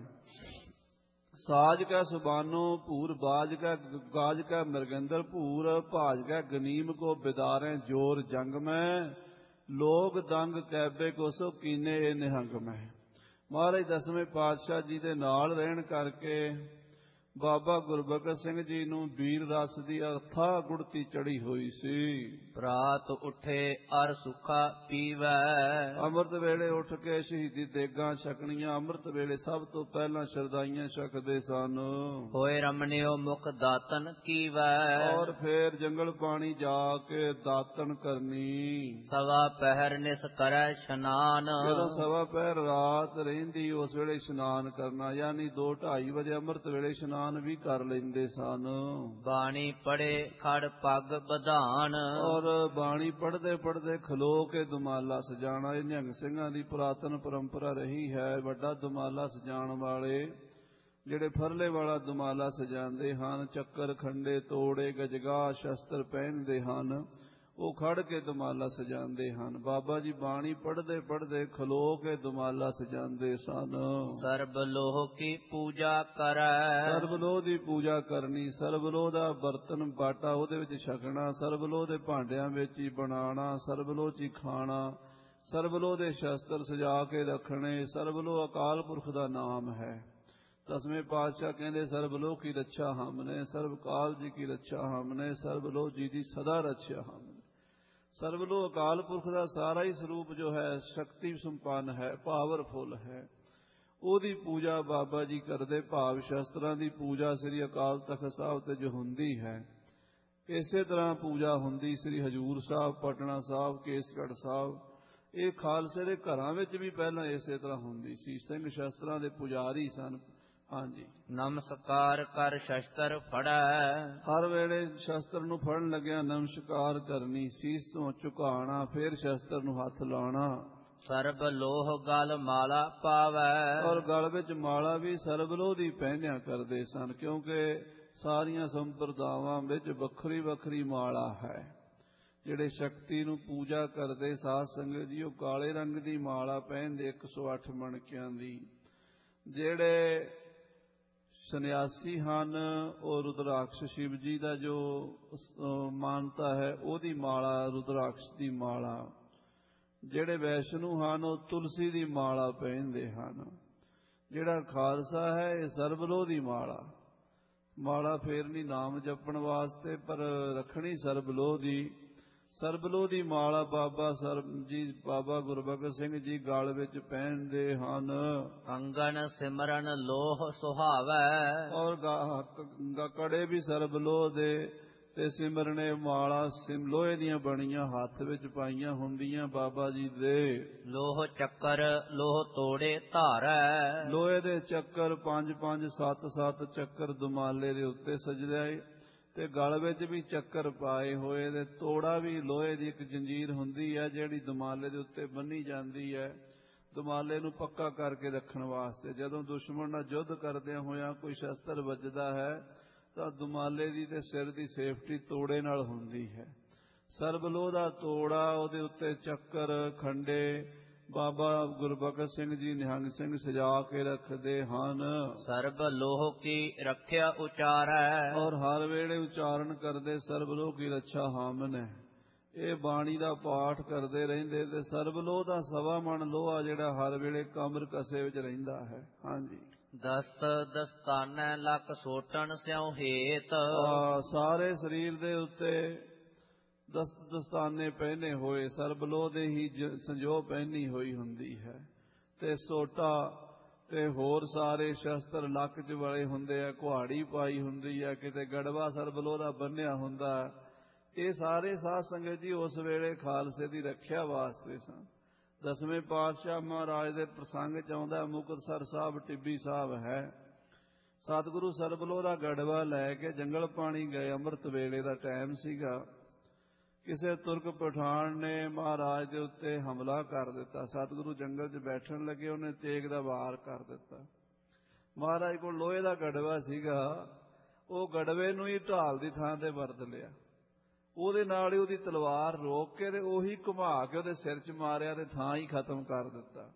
ਸਾਜ ਕੈ ਸੁਬਾਨੋ ਭੂਰ ਬਾਜ ਕੈ ਗਾਜ ਕੈ ਮਿਰਗੰਦਰ ਭੂਰ, ਭਾਜ ਕੈ ਗਨੀਮ ਕੋ ਬਿਦਾਰੇ ਜੋਰ ਜੰਗ ਮੈਂ। ਲੋਗ ਦੰਗ ਕੈਬੇ ਕੋ ਸੋ ਕੀਨੇ ਇਹ ਨਿਹੰਗ ਮੈਂ। ਮਹਾਰਾਜ ਦਸਵੇਂ ਪਾਤਸ਼ਾਹ ਜੀ ਦੇ ਨਾਲ ਰਹਿਣ ਕਰਕੇ ਬਾਬਾ ਗੁਰਬਖਸ਼ ਸਿੰਘ ਜੀ ਨੂੰ ਵੀਰ ਰਸ ਦੀ ਅਥਾਹ ਗੁੜਤੀ ਚੜੀ ਹੋਈ ਸੀ। ਰਾਤ ਉੱਠੇ ਅਰ ਸੁਖਾ ਪੀਵੈ। ਅੰਮ੍ਰਿਤ ਵੇਲੇ ਉੱਠ ਕੇ ਸ਼ਹੀਦੀ ਦੇਗਾਂ ਛਕਣੀਆਂ। ਅੰਮ੍ਰਿਤ ਵੇਲੇ ਸਭ ਤੋਂ ਪਹਿਲਾਂ ਸ਼ਰਦਾਈਆਂ ਛਕਦੇ ਸਨ। ਹੋਏ ਰਮਣਿਓ ਮੁਖ ਦਾਤਨ ਕੀਵੈ। ਔਰ ਫੇਰ ਜੰਗਲ ਪਾਣੀ ਜਾ ਕੇ ਦਾਤਨ ਕਰਨੀ। ਸਵਾ ਪਹਿਰ ਨਿਸ ਕਰੈ ਇਸ਼ਨਾਨ। ਜਦੋਂ ਸਵਾ ਪਹਿਰ ਰਾਤ ਰਹਿੰਦੀ ਉਸ ਵੇਲੇ ਇਸ਼ਨਾਨ ਕਰਨਾ, ਯਾਨੀ 2-2:30 ਵਜੇ ਅੰਮ੍ਰਿਤ ਵੇਲੇ ਇਸ਼ਨਾਨ ਵੀ ਕਰ ਲੈਂਦੇ ਸਨ। ਬਾਣੀ ਪੜੇ ਖੜ ਪੱਗ ਬਧਾਨ। ਔਰ ਬਾਣੀ ਪੜ੍ਹਦੇ ਪੜ੍ਹਦੇ ਖਲੋ ਕੇ ਦੁਮਾਲਾ ਸਜਾਣਾ। ਇਹ ਨਿਹੰਗ ਸਿੰਘਾਂ ਦੀ ਪੁਰਾਤਨ ਪਰੰਪਰਾ ਰਹੀ ਹੈ। ਵੱਡਾ ਦੁਮਾਲਾ ਸਜਾਉਣ ਵਾਲੇ ਜਿਹੜੇ ਫਰਲੇ ਵਾਲਾ ਦੁਮਾਲਾ ਸਜਾਉਂਦੇ ਹਨ, ਚੱਕਰ ਖੰਡੇ ਤੋੜੇ ਗਜਗਾ ਸ਼ਸਤਰ ਪਹਿਨਦੇ ਹਨ, ਉਹ ਖੜ ਕੇ ਦੁਮਾਲਾ ਸਜਾਉਂਦੇ ਹਨ। ਬਾਬਾ ਜੀ ਬਾਣੀ ਪੜ੍ਹਦੇ ਪੜ੍ਹਦੇ ਖਲੋ ਕੇ ਦੁਮਾਲਾ ਸਜਾਉਂਦੇ ਸਨ। ਸਰਬ ਲੋਹ ਕੀ ਪੂਜਾ ਕਰੈ। ਸਰਬ ਲੋਹ ਦੀ ਪੂਜਾ ਕਰਨੀ। ਸਰਬ ਲੋਹ ਦਾ ਬਰਤਨ ਬਾਟਾ ਉਹਦੇ ਵਿੱਚ ਛਕਣਾ, ਸਰਬ ਲੋਹ ਦੇ ਭਾਂਡਿਆਂ ਵਿੱਚ ਹੀ ਬਣਾਉਣਾ, ਸਰਬ ਲੋਹ 'ਚ ਹੀ ਖਾਣਾ, ਸਰਬ ਲੋਹ ਦੇ ਸ਼ਸਤਰ ਸਜਾ ਕੇ ਰੱਖਣੇ। ਸਰਬ ਲੋਹ ਅਕਾਲ ਪੁਰਖ ਦਾ ਨਾਮ ਹੈ। ਦਸਵੇਂ ਪਾਤਸ਼ਾਹ ਕਹਿੰਦੇ ਸਰਬ ਲੋਹ ਕੀ ਰੱਛਾ ਹਮਨੇ, ਸਰਬ ਕਾਲ ਜੀ ਕੀ ਰੱਛਾ ਹਮਨੇ, ਸਰਬ ਲੋਹ ਜੀ ਦੀ ਸਦਾ ਰੱਛਾ ਹਮਨੇ। ਸਰਬ ਲੋਹ ਅਕਾਲ ਪੁਰਖ ਦਾ ਸਾਰਾ ਹੀ ਸਰੂਪ ਜੋ ਹੈ ਸ਼ਕਤੀ ਸੰਪੰਨ ਹੈ, ਪਾਵਰਫੁਲ ਹੈ। ਉਹਦੀ ਪੂਜਾ ਬਾਬਾ ਜੀ ਕਰਦੇ। ਭਾਵ ਸ਼ਸਤਰਾਂ ਦੀ ਪੂਜਾ ਸ੍ਰੀ ਅਕਾਲ ਤਖਤ ਸਾਹਿਬ ਤੇ ਜੋ ਹੁੰਦੀ ਹੈ, ਇਸੇ ਤਰ੍ਹਾਂ ਪੂਜਾ ਹੁੰਦੀ ਸ੍ਰੀ ਹਜ਼ੂਰ ਸਾਹਿਬ, ਪਟਨਾ ਸਾਹਿਬ, ਕੇਸਗੜ੍ਹ ਸਾਹਿਬ। ਇਹ ਖਾਲਸੇ ਦੇ ਘਰਾਂ ਵਿੱਚ ਵੀ ਪਹਿਲਾਂ ਇਸੇ ਤਰ੍ਹਾਂ ਹੁੰਦੀ ਸੀ। ਸਿੰਘ ਸ਼ਸਤਰਾਂ ਦੇ ਪੁਜਾਰੀ ਸਨ। ਹਾਂਜੀ, ਨਮਸਕਾਰ ਕਰ ਸ਼ਸਤਰ ਫੜੈ। ਹਰ ਵੇਲੇ ਸ਼ਸਤਰ ਨੂੰ ਫੜਨ ਲੱਗਿਆ ਨਮਸਕਾਰ ਕਰਨੀ, ਸੀਸ ਤੋਂ ਝੁਕਾਉਣਾ, ਫਿਰ ਸ਼ਸਤਰ ਨੂੰ ਹੱਥ ਲਾਉਣਾ। ਸਰਬ ਲੋਹ ਗਲ ਮਾਲਾ ਪਾਵੈ। ਔਰ ਗਲ ਵਿੱਚ ਮਾਲਾ ਵੀ ਸਰਬ ਲੋਹ ਦੀ ਪਹਿਨਿਆ ਕਰਦੇ ਸਨ, ਕਿਉਂਕਿ ਸਾਰੀਆਂ ਸੰਪਰਦਾਵਾਂ ਵਿੱਚ ਵੱਖਰੀ ਵੱਖਰੀ ਮਾਲਾ ਹੈ। ਜਿਹੜੇ ਸ਼ਕਤੀ ਨੂੰ ਪੂਜਾ ਕਰਦੇ ਸਾਧ ਸੰਗਤ ਜੀ, ਉਹ ਕਾਲੇ ਰੰਗ ਦੀ ਮਾਲਾ ਪਹਿਨਦੇ 108 ਮਣਕਿਆਂ ਦੀ। ਜਿਹੜੇ ਸੰਨਿਆਸੀ ਹਨ ਉਹ ਰੁਦਰਾਕਸ਼ ਸ਼ਿਵ ਜੀ ਦਾ ਜੋ ਮਾਨਤਾ ਹੈ ਉਹਦੀ ਮਾਲਾ ਰੁਦਰਾਕਸ਼ ਦੀ ਮਾਲਾ। ਜਿਹੜੇ ਵੈਸ਼ਨੂ ਹਨ ਉਹ ਤੁਲਸੀ ਦੀ ਮਾਲਾ ਪਹਿਨਦੇ ਹਨ। ਜਿਹੜਾ ਖਾਲਸਾ ਹੈ ਇਹ ਸਰਬਲੋਹ ਦੀ ਮਾਲਾ, ਮਾਲਾ ਫੇਰ ਨਹੀਂ ਨਾਮ ਜਪਣ ਵਾਸਤੇ, ਪਰ ਰੱਖਣੀ ਸਰਬਲੋਹ ਦੀ। ਸਰਬਲੋਹ ਦੀ ਮਾਲਾ ਬਾਬਾ ਬਾਬਾ ਗੁਰਬਖਸ਼ ਸਿੰਘ ਜੀ ਗਲ ਵਿੱਚ ਪਹਿਨਦੇ ਹਨ। ਕੰਗਣ ਸਿਮਰਨ ਲੋਹ ਸੁਹਾਵੈ, ਔਰ ਕੜੇ ਵੀ ਸਰਬਲੋਹ ਦੇ, ਤੇ ਸਿਮਰਨੇ ਮਾਲਾ ਲੋਹੇ ਦੀਆਂ ਬਣੀਆਂ ਹੱਥ ਵਿੱਚ ਪਾਈਆਂ ਹੁੰਦੀਆਂ ਬਾਬਾ ਜੀ ਦੇ। ਲੋਹ ਚੱਕਰ ਲੋਹ ਤੋੜੇ ਧਾਰੈ, ਲੋਹੇ ਦੇ ਚੱਕਰ 5-5 7-7 ਚੱਕਰ ਦੁਮਾਲੇ ਦੇ ਉੱਤੇ ਸਜਦੇ, ਤੇ ਗਲ ਵਿੱਚ ਵੀ ਚੱਕਰ ਪਾਏ ਹੋਏ, ਤੇ ਤੋੜਾ ਵੀ ਲੋਹੇ ਦੀ ਇੱਕ ਜੰਜੀਰ ਹੁੰਦੀ ਹੈ ਜਿਹੜੀ ਦੁਮਾਲੇ ਦੇ ਉੱਤੇ ਬੰਨੀ ਜਾਂਦੀ ਹੈ, ਦੁਮਾਲੇ ਨੂੰ ਪੱਕਾ ਕਰਕੇ ਰੱਖਣ ਵਾਸਤੇ। ਜਦੋਂ ਦੁਸ਼ਮਣ ਨਾਲ ਯੁੱਧ ਕਰਦਿਆਂ ਹੋਇਆਂ ਕੋਈ ਸ਼ਸਤਰ ਵੱਜਦਾ ਹੈ ਤਾਂ ਦੁਮਾਲੇ ਦੀ ਤੇ ਸਿਰ ਦੀ ਸੇਫਟੀ ਤੋੜੇ ਨਾਲ ਹੁੰਦੀ ਹੈ। ਸਰਬਲੋਹ ਦਾ ਤੋੜਾ, ਉਹਦੇ ਉੱਤੇ ਚੱਕਰ ਖੰਡੇ ਬਾਬਾ ਗੁਰਬਖਸ਼ ਸਿੰਘ ਜੀ ਨਿਹੰਗ ਸਿੰਘ ਸਜਾ ਕੇ ਰੱਖਦੇ ਹਨ। ਸਰਬ ਲੋਹ ਕੀ ਰੱਖਿਆ ਉਚਾਰੈ, ਔਰ ਹਰ ਵੇਲੇ ਉਚਾਰਨ ਕਰਦੇ ਸਰਬਲੋਹ ਕੀ ਰੱਛਾ ਹਾਮਨ ਹੈ। ਇਹ ਬਾਣੀ ਦਾ ਪਾਠ ਕਰਦੇ ਰਹਿੰਦੇ, ਤੇ ਸਰਬਲੋਹ ਦਾ 1.25 ਮਣ ਲੋਹਾ ਜਿਹੜਾ ਹਰ ਵੇਲੇ ਕਮਰ ਕਸੇ ਵਿੱਚ ਰਹਿੰਦਾ ਹੈ। ਹਾਂਜੀ। ਦਸਤ ਦਸਤਾਨੈ ਲੱਕ ਸੋਟਣ ਸਿਉ ਹੇਤ, ਸਾਰੇ ਸਰੀਰ ਦੇ ਉੱਤੇ ਦਸਤਾਨੇ ਪਹਿਨੇ ਹੋਏ ਸਰਬਲੋਹ ਦੇ ਹੀ ਸੰਜੋਹ ਪਹਿਨੀ ਹੋਈ ਹੁੰਦੀ ਹੈ, ਤੇ ਸੋਟਾ ਤੇ ਹੋਰ ਸਾਰੇ ਸ਼ਸਤਰ ਲੱਕ 'ਚ ਵਾਲੇ ਹੁੰਦੇ ਆ, ਕੁਹਾੜੀ ਪਾਈ ਹੁੰਦੀ ਹੈ, ਕਿਤੇ ਗੜਵਾ ਸਰਬਲੋਹ ਦਾ ਬੰਨਿਆ ਹੁੰਦਾ। ਇਹ ਸਾਰੇ ਸਾਧ ਸੰਗਤ ਜੀ ਉਸ ਵੇਲੇ ਖਾਲਸੇ ਦੀ ਰੱਖਿਆ ਵਾਸਤੇ ਸਨ। 10ਵੇਂ ਪਾਤਸ਼ਾਹ ਮਹਾਰਾਜ ਦੇ ਪ੍ਰਸੰਗ 'ਚ ਆਉਂਦਾ, ਮੁਕਤਸਰ ਸਾਹਿਬ ਟਿੱਬੀ ਸਾਹਿਬ ਹੈ, ਸਤਿਗੁਰੂ ਸਰਬਲੋਹ ਦਾ ਗੜਵਾ ਲੈ ਕੇ ਜੰਗਲ ਪਾਣੀ ਗਏ। ਅੰਮ੍ਰਿਤ ਵੇਲੇ ਦਾ ਟਾਈਮ ਸੀਗਾ। ਕਿਸੇ ਤੁਰਕ ਪਠਾਨ ਨੇ ਮਹਾਰਾਜ ਦੇ ਉੱਤੇ ਹਮਲਾ ਕਰ ਦਿੱਤਾ। ਸਤਿਗੁਰੂ ਜੰਗਲ 'ਚ ਬੈਠਣ ਲੱਗੇ, ਉਹਨੇ ਤੇਗ ਦਾ ਵਾਰ ਕਰ ਦਿੱਤਾ। ਮਹਾਰਾਜ ਕੋਲ ਲੋਹੇ ਦਾ ਗੜਵਾ ਸੀਗਾ, ਉਹ ਗੜਵੇ ਨੂੰ ਹੀ ਢਾਲ ਦੀ ਥਾਂ ਤੇ ਵਰਤ ਲਿਆ। ਉਹਦੇ ਨਾਲ ਹੀ ਉਹਦੀ ਤਲਵਾਰ ਰੋਕ ਕੇ ਤੇ ਉਹੀ ਘੁਮਾ ਕੇ ਉਹਦੇ ਸਿਰ 'ਚ ਮਾਰਿਆ ਤੇ ਥਾਂ ਹੀ ਖਤਮ ਕਰ ਦਿੱਤਾ।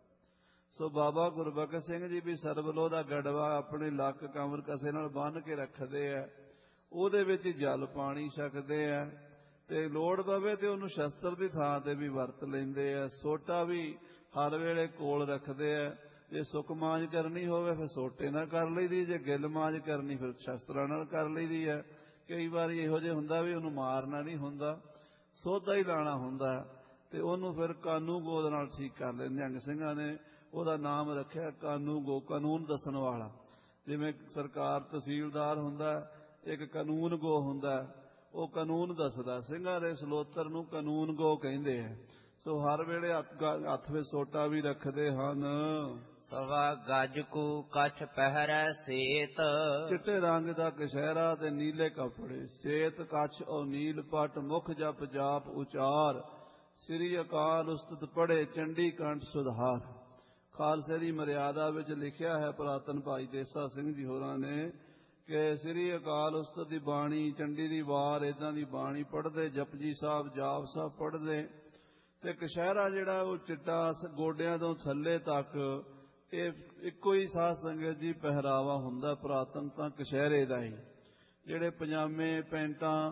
ਸੋ ਬਾਬਾ ਗੁਰਬਖਸ਼ ਸਿੰਘ ਜੀ ਵੀ ਸਰਬਲੋਹ ਦਾ ਗੜਵਾ ਆਪਣੇ ਲੱਕ ਕਮਰ ਕਸੇ ਨਾਲ ਬੰਨ੍ਹ ਕੇ ਰੱਖਦੇ ਆ, ਉਹਦੇ ਵਿੱਚ ਜਲ ਪਾਣੀ ਛਕਦੇ ਆ, ਤੇ ਲੋੜ ਪਵੇ ਤੇ ਉਹਨੂੰ ਸ਼ਸਤਰ ਦੀ ਥਾਂ ਤੇ ਵੀ ਵਰਤ ਲੈਂਦੇ ਆ। ਸੋਟਾ ਵੀ ਹਰ ਵੇਲੇ ਕੋਲ ਰੱਖਦੇ ਆ। ਜੇ ਸੁੱਕ ਮਾਂਜ ਕਰਨੀ ਹੋਵੇ ਫਿਰ ਸੋਟੇ ਨਾਲ ਕਰ ਲਈਦੀ, ਜੇ ਗਿੱਲ ਮਾਂਜ ਕਰਨੀ ਫਿਰ ਸ਼ਸਤਰਾਂ ਨਾਲ ਕਰ ਲਈਦੀ ਹੈ। ਕਈ ਵਾਰੀ ਇਹੋ ਜਿਹਾ ਹੁੰਦਾ ਵੀ ਉਹਨੂੰ ਮਾਰਨਾ ਨਹੀਂ ਹੁੰਦਾ, ਸੋਧਾ ਹੀ ਲਾਣਾ ਹੁੰਦਾ, ਤੇ ਉਹਨੂੰ ਫਿਰ ਕਾਨੂੰ ਗੋ ਦੇ ਨਾਲ ਠੀਕ ਕਰ ਲੈਂਦੇ। ਨਿਹੰਗ ਸਿੰਘਾਂ ਨੇ ਉਹਦਾ ਨਾਮ ਰੱਖਿਆ ਕਾਨੂੰ ਗੋ, ਕਾਨੂੰਨ ਦੱਸਣ ਵਾਲਾ। ਜਿਵੇਂ ਸਰਕਾਰ ਤਹਿਸੀਲਦਾਰ ਹੁੰਦਾ, ਇੱਕ ਕਾਨੂੰਨ ਗੋ ਹੁੰਦਾ, ਉਹ ਕਾਨੂੰਨ ਦੱਸਦਾ। ਸਿੰਘਾਂ ਦੇ ਸਲੋਤਰ ਨੂੰ ਕਾਨੂੰਨ ਗੋ ਕਹਿੰਦੇ ਆ। ਸੋ ਹਰ ਵੇਲੇ ਹੱਥ ਵਿੱਚ ਸੋਟਾ ਵੀ ਰੱਖਦੇ ਹਨ। ਸਵਾ ਗਜ ਕੂ ਕਛ ਪਹਿਰੈ ਸੇਤ, ਚਿੱਟੇ ਰੰਗ ਦਾ ਕਛਹਿਰਾ ਤੇ ਨੀਲੇ ਕੱਪੜੇ, ਸੇਤ ਕਛ ਔ ਨੀਲ ਪਟ, ਮੁਖ ਜਪ ਜਾਪ ਉਚਾਰ, ਸ੍ਰੀ ਅਕਾਲ ਉਸਤਤ ਪੜ੍ਹੇ ਚੰਡੀ ਕੰਠ ਸੁਧਾਰ। ਖਾਲਸੇ ਦੀ ਮਰਿਆਦਾ ਵਿੱਚ ਲਿਖਿਆ ਹੈ ਪੁਰਾਤਨ ਭਾਈ ਦੇਸਾ ਸਿੰਘ ਜੀ ਹੋਰਾਂ ਨੇ ਕਿ ਸ੍ਰੀ ਅਕਾਲ ਉਸਤਤ ਦੀ ਬਾਣੀ, ਚੰਡੀ ਦੀ ਵਾਰ, ਏਦਾਂ ਦੀ ਬਾਣੀ ਪੜ੍ਹਦੇ, ਜਪਜੀ ਸਾਹਿਬ ਜਾਪ ਸਾਹਿਬ ਪੜ੍ਹਦੇ, ਤੇ ਕਛਹਿਰਾ ਜਿਹੜਾ ਉਹ ਚਿੱਟਾ ਗੋਡਿਆਂ ਤੋਂ ਥੱਲੇ ਤੱਕ, ਇਹ ਇੱਕੋ ਹੀ ਸਾਧ ਸੰਗਤ ਜੀ ਪਹਿਰਾਵਾ ਹੁੰਦਾ ਪੁਰਾਤਨ ਤਾਂ ਕਛਹਿਰੇ ਦਾ ਹੀ। ਜਿਹੜੇ ਪਜਾਮੇ ਪੈਂਟਾਂ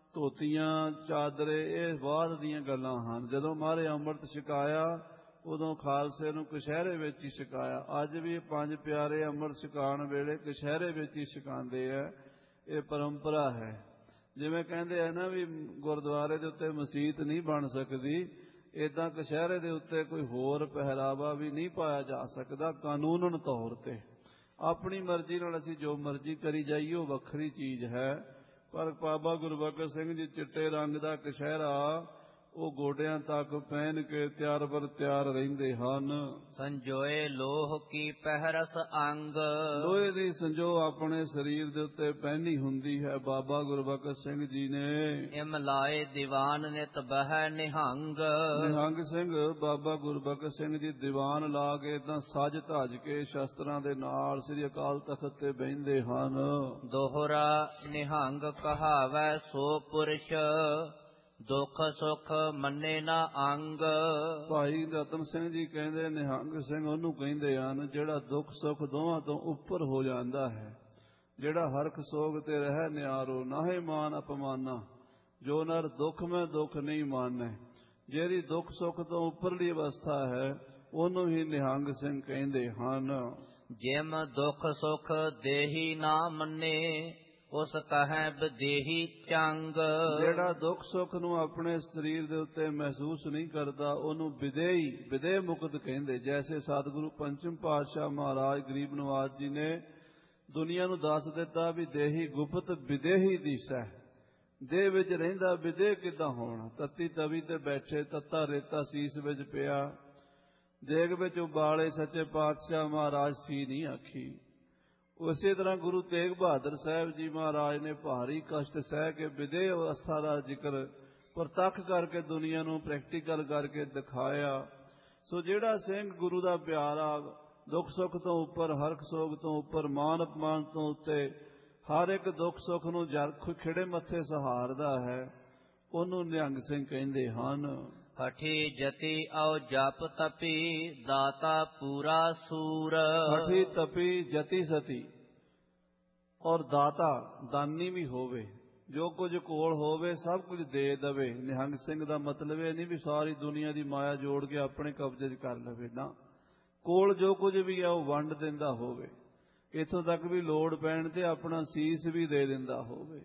ਧੋਤੀਆਂ ਚਾਦਰੇ ਇਹ ਬਾਅਦ ਦੀਆਂ ਗੱਲਾਂ ਹਨ। ਜਦੋਂ ਮਹਾਰਾਜ ਅੰਮ੍ਰਿਤ ਛਕਾਇਆ ਉਦੋਂ ਖਾਲਸੇ ਨੂੰ ਕਛਹਿਰੇ ਵਿੱਚ ਹੀ ਛਕਾਇਆ। ਅੱਜ ਵੀ 5 ਪਿਆਰੇ ਅੰਮ੍ਰਿਤ ਛਕਾਉਣ ਵੇਲੇ ਕਛਹਿਰੇ ਵਿੱਚ ਹੀ ਛਕਾਉਂਦੇ ਆ। ਇਹ ਪਰੰਪਰਾ ਹੈ। ਜਿਵੇਂ ਕਹਿੰਦੇ ਆ ਨਾ ਵੀ ਗੁਰਦੁਆਰੇ ਦੇ ਉੱਤੇ ਮਸੀਤ ਨਹੀਂ ਬਣ ਸਕਦੀ, ਏਦਾਂ ਕਛਹਿਰੇ ਦੇ ਉੱਤੇ ਕੋਈ ਹੋਰ ਪਹਿਰਾਵਾ ਵੀ ਨਹੀਂ ਪਾਇਆ ਜਾ ਸਕਦਾ ਕਾਨੂੰਨਨ ਤੌਰ ਤੇ। ਆਪਣੀ ਮਰਜ਼ੀ ਨਾਲ ਅਸੀਂ ਜੋ ਮਰਜ਼ੀ ਕਰੀ ਜਾਈਏ ਉਹ ਵੱਖਰੀ ਚੀਜ਼ ਹੈ, ਪਰ ਬਾਬਾ ਗੁਰਬਖਸ਼ ਸਿੰਘ ਜੀ ਚਿੱਟੇ ਰੰਗ ਦਾ ਕਛਹਿਰਾ ਉਹ ਗੋਡਿਆਂ ਤੱਕ ਪਹਿਨ ਕੇ ਤਿਆਰ ਬਰ ਤਿਆਰ ਰਹਿੰਦੇ ਹਨ। ਸੰਜੋਏ ਲੋਹ ਕੀ ਪਹਿਰਸ ਅੰਗ, ਲੋਹੇ ਦੀ ਸੰਜੋ ਆਪਣੇ ਸਰੀਰ ਦੇ ਉੱਤੇ ਪਹਿਨੀ ਹੁੰਦੀ ਹੈ ਬਾਬਾ ਗੁਰਬਖਸ਼ ਸਿੰਘ ਜੀ ਨੇ। ਇਮ ਲਾਏ ਦੀਵਾਨ ਨਿਤ ਬਹਿ ਨਿਹੰਗ, ਨਿਹੰਗ ਸਿੰਘ ਬਾਬਾ ਗੁਰਬਖਸ਼ ਸਿੰਘ ਜੀ ਦੀਵਾਨ ਲਾ ਕੇ ਤਾਂ ਸਜ ਧਜ ਕੇ ਸ਼ਸਤਰਾਂ ਦੇ ਨਾਲ ਸ੍ਰੀ ਅਕਾਲ ਤਖਤ ਤੇ ਬਹਿੰਦੇ ਹਨ। ਦੋਹਰਾ ਨਿਹੰਗ ਕਹਾਵੈ ਸੋ ਪੁਰਸ਼, ਦੁੱਖ ਸੁਖ ਮੰਨੇ ਨਾ ਅੰਗ। ਭਾਈ ਰਤਨ ਸਿੰਘ ਜੀ ਕਹਿੰਦੇ ਨਿਹੰਗ ਸਿੰਘ ਉਹਨੂੰ ਕਹਿੰਦੇ ਹਨ ਜਿਹੜਾ ਦੁੱਖ ਸੁੱਖ ਦੋਵਾਂ ਤੋਂ ਉੱਪਰ ਹੋ ਜਾਂਦਾ ਹੈ, ਜਿਹੜਾ ਹਰਖ ਸੋਗ ਤੇ ਰਹਿ ਨਿਆਰੋ, ਨਾਹੇ ਮਾਨ ਅਪਮਾਨਾ, ਜੋ ਨਰ ਦੁੱਖ ਮੈਂ ਦੁੱਖ ਨਹੀਂ ਮਾਨੈ। ਜਿਹੜੀ ਦੁੱਖ ਸੁੱਖ ਤੋਂ ਉੱਪਰਲੀ ਅਵਸਥਾ ਹੈ ਉਹਨੂੰ ਹੀ ਨਿਹੰਗ ਸਿੰਘ ਕਹਿੰਦੇ ਹਨ। ਜਿਮ ਦੁਖ ਸੁਖ ਦੇਹੀ ਨਾ ਮੰਨੇ, ਉਸ ਕਹੈ ਬਦੇਹੀ ਚੰਗ। ਜਿਹੜਾ ਦੁੱਖ ਸੁੱਖ ਨੂੰ ਆਪਣੇ ਸਰੀਰ ਦੇ ਉੱਤੇ ਮਹਿਸੂਸ ਨਹੀਂ ਕਰਦਾ ਉਹਨੂੰ ਵਿਦੇਹ ਮੁਕਤ ਕਹਿੰਦੇ। ਜੈਸੇ ਸਤਿਗੁਰੂ ਪੰਚਮ ਪਾਤਸ਼ਾਹ ਮਹਾਰਾਜ ਗਰੀਬ ਨਵਾਜ ਜੀ ਨੇ ਦੁਨੀਆ ਨੂੰ ਦੱਸ ਦਿੱਤਾ ਵੀ ਦੇਹੀ ਗੁਪਤ ਵਿਦੇਹੀ ਦਿਸੈ। ਦੇਹ ਵਿੱਚ ਰਹਿੰਦਾ ਵਿਦੇਹ ਕਿੱਦਾਂ ਹੋਣਾ। ਤੱਤੀ ਤਵੀ ਤੇ ਬੈਠੇ, ਤੱਤਾ ਰੇਤਾ ਸੀਸ ਵਿੱਚ ਪਿਆ, ਦੇਗ ਵਿੱਚ ਉਬਾਲੇ ਸੱਚੇ ਪਾਤਸ਼ਾਹ ਮਹਾਰਾਜ ਸੀ ਨਹੀਂ ਆਖੀ। ਉਸੇ ਤਰ੍ਹਾਂ ਗੁਰੂ ਤੇਗ ਬਹਾਦਰ ਸਾਹਿਬ ਜੀ ਮਹਾਰਾਜ ਨੇ ਭਾਰੀ ਕਸ਼ਟ ਸਹਿ ਕੇ ਵਿਦੇਹ ਅਵਸਥਾ ਦਾ ਜ਼ਿਕਰ ਪ੍ਰਤੱਖ ਕਰਕੇ ਦੁਨੀਆ ਨੂੰ ਪ੍ਰੈਕਟੀਕਲ ਕਰਕੇ ਦਿਖਾਇਆ। ਸੋ ਜਿਹੜਾ ਸਿੰਘ ਗੁਰੂ ਦਾ ਪਿਆਰਾ, ਦੁੱਖ ਸੁੱਖ ਤੋਂ ਉੱਪਰ, ਹਰਖ ਸੋਗ ਤੋਂ ਉੱਪਰ, ਮਾਨ ਅਪਮਾਨ ਤੋਂ ਉੱਤੇ ਹਰ ਇੱਕ ਦੁੱਖ ਸੁੱਖ ਨੂੰ ਖਿੜੇ ਮੱਥੇ ਸਹਾਰਦਾ ਹੈ, ਉਹਨੂੰ ਨਿਹੰਗ ਸਿੰਘ ਕਹਿੰਦੇ ਹਨ। ਹਠੀ ਜਤੀ ਔ ਜਪ ਤਪੀ, ਦਾਤਾ ਪੂਰਾ ਸੂਰ। ਹਠੀ ਤਪੀ ਜਤੀ ਸਤੀ ਔਰ ਦਾਤਾ ਦਾਨੀ ਵੀ ਹੋਵੇ, ਜੋ ਕੁਝ ਕੋਲ ਹੋਵੇ ਸਭ ਕੁਝ ਦੇ ਦਵੇ। ਨਿਹੰਗ ਸਿੰਘ ਦਾ ਮਤਲਬ ਇਹ ਨਹੀਂ ਵੀ ਸਾਰੀ ਦੁਨੀਆ ਦੀ ਮਾਇਆ ਜੋੜ ਕੇ ਆਪਣੇ ਕਬਜ਼ੇ 'ਚ ਕਰ ਲਵੇ, ਨਾ। ਕੋਲ ਜੋ ਕੁਝ ਵੀ ਹੈ ਉਹ ਵੰਡ ਦਿੰਦਾ ਹੋਵੇ, ਇੱਥੋਂ ਤੱਕ ਵੀ ਲੋੜ ਪੈਣ ਤੇ ਆਪਣਾ ਸੀਸ ਵੀ ਦੇ ਦਿੰਦਾ ਹੋਵੇ।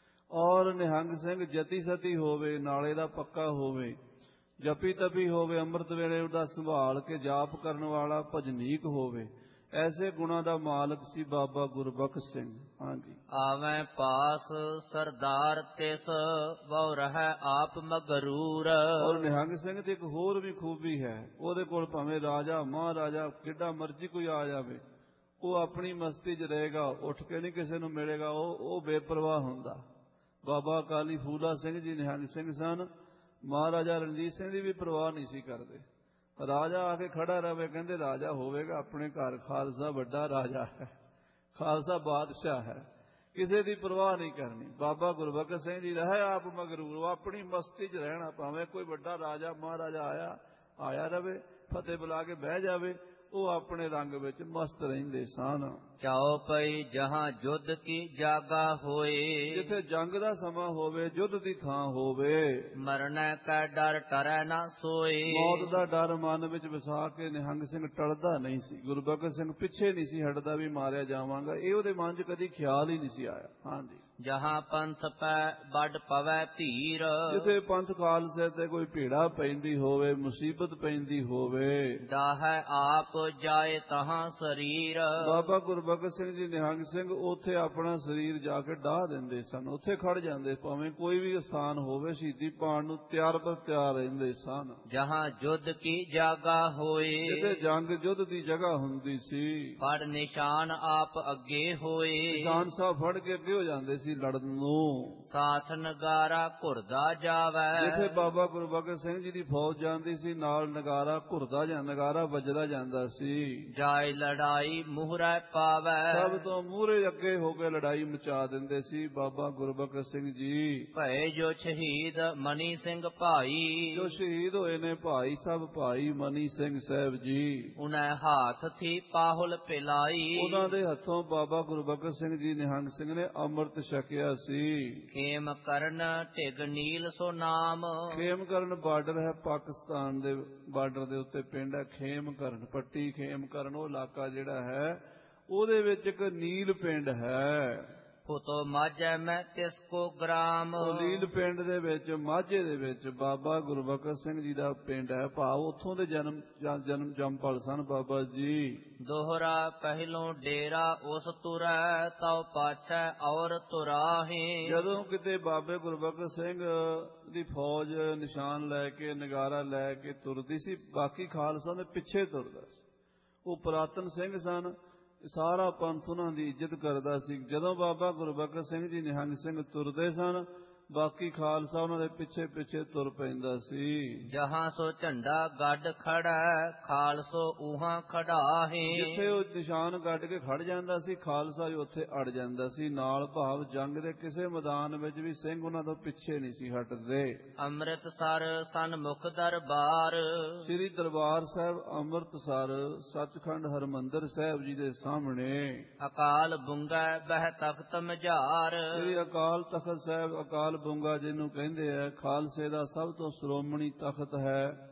ਔਰ ਨਿਹੰਗ ਸਿੰਘ ਜਤੀ ਸਤੀ ਹੋਵੇ, ਨਾਲੇ ਦਾ ਪੱਕਾ ਹੋਵੇ, ਜਪੀ ਤਪੀ ਹੋਵੇ, ਅੰਮ੍ਰਿਤ ਵੇਲੇ ਉਹਦਾ ਸੰਭਾਲ ਕੇ ਜਾਪ ਕਰਨ ਵਾਲਾ ਭਜਨੀਕ ਹੋਵੇ। ਐਸੇ ਗੁਣਾਂ ਦਾ ਮਾਲਕ ਸੀ ਬਾਬਾ ਗੁਰਬਖਸ਼ ਸਿੰਘ। ਹਾਂਜੀ। ਆਵੈ ਪਾਸ ਸਰਦਾਰ ਤਿਸ, ਬਹੁ ਰਹਿ ਆਪ ਮਗਰੂਰ। ਔਰ ਨਿਹੰਗ ਸਿੰਘ ਦੀ ਇੱਕ ਹੋਰ ਵੀ ਖੂਬੀ ਹੈ, ਉਹਦੇ ਕੋਲ ਭਾਵੇਂ ਰਾਜਾ ਮਹਾਰਾਜਾ ਕਿੱਡਾ ਮਰਜ਼ੀ ਕੋਈ ਆ ਜਾਵੇ, ਉਹ ਆਪਣੀ ਮਸਤੀ 'ਚ ਰਹੇਗਾ, ਉੱਠ ਕੇ ਨਹੀਂ ਕਿਸੇ ਨੂੰ ਮਿਲੇਗਾ, ਉਹ ਬੇਪਰਵਾਹ ਹੁੰਦਾ। ਬਾਬਾ ਅਕਾਲੀ ਫੂਲਾ ਸਿੰਘ ਜੀ ਨਿਹੰਗ ਸਿੰਘ ਸਨ। ਮਹਾਰਾਜਾ ਰਣਜੀਤ ਸਿੰਘ ਦੀ ਵੀ ਪਰਵਾਹ ਨਹੀਂ ਸੀ ਕਰਦੇ। ਰਾਜਾ ਆ ਕੇ ਖੜਾ ਰਵੇ, ਕਹਿੰਦੇ ਰਾਜਾ ਹੋਵੇਗਾ ਆਪਣੇ ਘਰ, ਖਾਲਸਾ ਵੱਡਾ ਰਾਜਾ ਹੈ, ਖਾਲਸਾ ਬਾਦਸ਼ਾਹ ਹੈ, ਕਿਸੇ ਦੀ ਪਰਵਾਹ ਨਹੀਂ ਕਰਨੀ। ਬਾਬਾ ਗੁਰਬਖਸ਼ ਸਿੰਘ ਜੀ ਰਹੇ ਆਪ ਮਗਰੂਰ, ਉਹ ਆਪਣੀ ਮਸਤੀ 'ਚ ਰਹਿਣਾ, ਭਾਵੇਂ ਕੋਈ ਵੱਡਾ ਰਾਜਾ ਮਹਾਰਾਜਾ ਆਇਆ ਰਵੇ, ਫਤਿਹ ਬੁਲਾ ਕੇ ਬਹਿ ਜਾਵੇ, ਉਹ ਆਪਣੇ ਰੰਗ ਵਿੱਚ ਮਸਤ ਰਹਿੰਦੇ ਸਨ। ਚਾਉ ਪਈ ਜਹਾਂ ਜੁਧ ਕੀ ਜਾਗਾ ਹੋਏ, ਜਿੱਥੇ ਜੰਗ ਦਾ ਸਮਾਂ ਹੋਵੇ, ਯੁੱਧ ਦੀ ਥਾਂ ਹੋਵੇ, ਮਰਨੈ ਕੈ ਡਰ ਟਰੈ ਨਾ ਸੋਏ। ਮੌਤ ਦਾ ਡਰ ਮਨ ਵਿੱਚ ਵਸਾ ਕੇ ਨਿਹੰਗ ਸਿੰਘ ਟਲਦਾ ਨਹੀਂ ਸੀ। ਗੁਰਬਖਸ਼ ਸਿੰਘ ਪਿੱਛੇ ਨਹੀਂ ਸੀ ਹਟਦਾ ਵੀ ਮਾਰਿਆ ਜਾਵਾਂਗਾ, ਇਹ ਉਹਦੇ ਮਨ 'ਚ ਕਦੀ ਖਿਆਲ ਹੀ ਨਹੀਂ ਸੀ ਆਇਆ। ਹਾਂਜੀ। ਜਹਾਂ ਪੰਥ ਪੈ ਵੱਡ ਪਵੈ ਭੀਰ, ਜਿੱਥੇ ਪੰਥ ਖਾਲਸੇ ਤੇ ਕੋਈ ਭੀੜਾ ਪੈਂਦੀ ਹੋਵੇ, ਮੁਸੀਬਤ ਪੈਂਦੀ ਹੋਵੇ, ਦਾਹੈ ਆਪ ਜਾਏ ਤਹਾਂ ਸਰੀਰ। ਬਾਬਾ ਗੁਰਬਖਸ਼ ਸਿੰਘ ਜੀ ਨਿਹੰਗ ਸਿੰਘ ਉੱਥੇ ਆਪਣਾ ਸਰੀਰ ਜਾ ਕੇ ਡਾਹ ਦਿੰਦੇ ਸਨ, ਉੱਥੇ ਖੜ ਜਾਂਦੇ, ਭਾਵੇਂ ਕੋਈ ਵੀ ਸਥਾਨ ਹੋਵੇ, ਸ਼ਹੀਦੀ ਪਾਉਣ ਨੂੰ ਤਿਆਰ ਪਰ ਤਿਆਰ ਰਹਿੰਦੇ ਸਨ। ਜਹਾਂ ਜੁਧ ਕੀ ਜਾਗਾ ਹੋਏ, ਜਿੱਥੇ ਜੰਗ ਯੁੱਧ ਦੀ ਜਗ੍ਹਾ ਹੁੰਦੀ ਸੀ, ਫੜ ਨਿਸ਼ਾਨ ਆਪ ਅੱਗੇ ਹੋਏ। ਨਿਸ਼ਾਨ ਸਾਹਿਬ ਫੜ ਕੇ ਅੱਗੇ ਹੋ ਜਾਂਦੇ ਸੀ ਲੜਨ ਨੂੰ। ਸਾਥ ਨਗਾਰਾ ਘੁਰਦਾ ਜਾਵੈ, ਜਿੱਥੇ ਬਾਬਾ ਗੁਰਬਖਸ਼ ਸਿੰਘ ਜੀ ਦੀ ਫੌਜ ਜਾਂਦੀ ਸੀ, ਨਾਲ ਨਗਾਰਾ ਘੁਰਦਾ ਨਗਾਰਾ ਵੱਜਦਾ ਜਾਂਦਾ ਸੀ। ਜਾਇ ਲੜਾਈ ਮੂਹਰੈ ਪਾਵੈ, ਸਭ ਤੋਂ ਮੂਹਰੇ ਅੱਗੇ ਹੋ ਕੇ ਲੜਾਈ ਮਚਾ ਦਿੰਦੇ ਸੀ ਬਾਬਾ ਗੁਰਬਖਸ਼ ਸਿੰਘ ਜੀ। ਭਏ ਜੋ ਸ਼ਹੀਦ ਮਨੀ ਸਿੰਘ ਭਾਈ, ਜੋ ਸ਼ਹੀਦ ਹੋਏ ਨੇ ਭਾਈ ਸਾਹਿਬ ਭਾਈ ਮਨੀ ਸਿੰਘ ਸਾਹਿਬ ਜੀ, ਉਨੈ ਹਾਥ ਥੀ ਪਾਹੁਲ ਪਿਲਾਈ। ਉਹਨਾਂ ਦੇ ਹੱਥੋਂ ਬਾਬਾ ਗੁਰਬਖਸ਼ ਸਿੰਘ ਜੀ ਨਿਹੰਗ ਸਿੰਘ ਨੇ ਅੰਮ੍ਰਿਤ ਛਕਿਆ ਸੀ। ਖੇਮ ਕਰਨ ਢਿਗ ਨੀਲ ਸੋ ਨਾਮ, ਖੇਮ ਕਰਨ ਬਾਰਡਰ ਹੈ, ਪਾਕਿਸਤਾਨ ਦੇ ਬਾਰਡਰ ਦੇ ਉੱਤੇ ਪਿੰਡ ਹੈ ਖੇਮ ਕਰਨ, ਪੱਟੀ ਖੇਮ ਕਰਨ, ਉਹ ਇਲਾਕਾ ਜਿਹੜਾ ਹੈ ਉਹਦੇ ਵਿੱਚ ਇੱਕ ਨੀਲ ਪਿੰਡ ਹੈ। ਫੁਤੋ ਮਾਝੈ ਮੈਂ ਤਿਸ ਕੋ ਗ੍ਰਾਮ, ਉਹ ਨੀਲ ਪਿੰਡ ਦੇ ਵਿੱਚ ਮਾਝੇ ਦੇ ਵਿੱਚ ਬਾਬਾ ਗੁਰਬਖਸ਼ ਸਿੰਘ ਜੀ ਦਾ ਪਿੰਡ ਹੈ, ਭਾਵ ਉੱਥੋਂ ਦੇ ਜਨਮ ਜੰਮਪਲ ਸਨ ਬਾਬਾ ਜੀ। ਦੋਹਰਾ ਪਹਿਲੋਂ ਡੇਰਾ ਉਸ ਤੁਰੈ, ਤਉ ਪਾਛੈ ਔਰ ਤੁਰਾਹੇ। ਜਦੋਂ ਕਿਤੇ ਬਾਬੇ ਗੁਰਬਖਸ਼ ਸਿੰਘ ਦੀ ਫੌਜ ਨਿਸ਼ਾਨ ਲੈ ਕੇ ਨਗਾਰਾ ਲੈ ਕੇ ਤੁਰਦੀ ਸੀ, ਬਾਕੀ ਖਾਲਸਾ ਦੇ ਪਿੱਛੇ ਤੁਰਦਾ ਸੀ। ਉਹ ਪੁਰਾਤਨ ਸਿੰਘ ਸਨ, ਸਾਰਾ ਪੰਥ ਉਹਨਾਂ ਦੀ ਇੱਜ਼ਤ ਕਰਦਾ ਸੀ। ਜਦੋਂ ਬਾਬਾ ਗੁਰਬਖਸ਼ ਸਿੰਘ ਜੀ ਨਿਹੰਗ ਸਿੰਘ ਤੁਰਦੇ ਸਨ, ਬਾਕੀ ਖਾਲਸਾ ਉਹਨਾਂ ਦੇ ਪਿੱਛੇ ਪਿੱਛੇ ਤੁਰ ਪੈਂਦਾ ਸੀ। ਜਹਾਂ ਸੋ ਝੰਡਾ ਗੱਡ ਖੜੈ, ਖਾਲਸੋ ਉਹਾਂ ਖੜਾਹੇ। ਜਿੱਥੇ ਉਹ ਨਿਸ਼ਾਨ ਗੱਡ ਕੇ ਖੜ ਜਾਂਦਾ ਸੀ, ਖਾਲਸਾ ਵੀ ਉੱਥੇ ਅੜ ਜਾਂਦਾ ਸੀ ਨਾਲ। ਭਾਵ ਜੰਗ ਦੇ ਕਿਸੇ ਮੈਦਾਨ ਵਿੱਚ ਵੀ ਸਿੰਘ ਉਹਨਾਂ ਤੋਂ ਪਿੱਛੇ ਨਹੀਂ ਸੀ ਹਟਦੇ। ਅੰਮ੍ਰਿਤਸਰ ਸਨਮੁਖ ਦਰਬਾਰ, ਸ੍ਰੀ ਦਰਬਾਰ ਸਾਹਿਬ ਅੰਮ੍ਰਿਤਸਰ ਸੱਚਖੰਡ ਹਰਿਮੰਦਰ ਸਾਹਿਬ ਜੀ ਦੇ ਸਾਹਮਣੇ। ਅਕਾਲ ਬੁੰਗੈ ਬਹਿ ਤਖਤ ਮਝਾਰ, ਸ੍ਰੀ ਅਕਾਲ ਤਖਤ ਸਾਹਿਬ, ਅਕਾਲ ਬੁੰਗਾ ਜਿਹਨੂੰ ਕਹਿੰਦੇ ਆ, ਖਾਲਸੇ ਦਾ ਸਭ ਤੋਂ ਸ਼੍ਰੋਮਣੀ ਤਖਤ ਹੈ।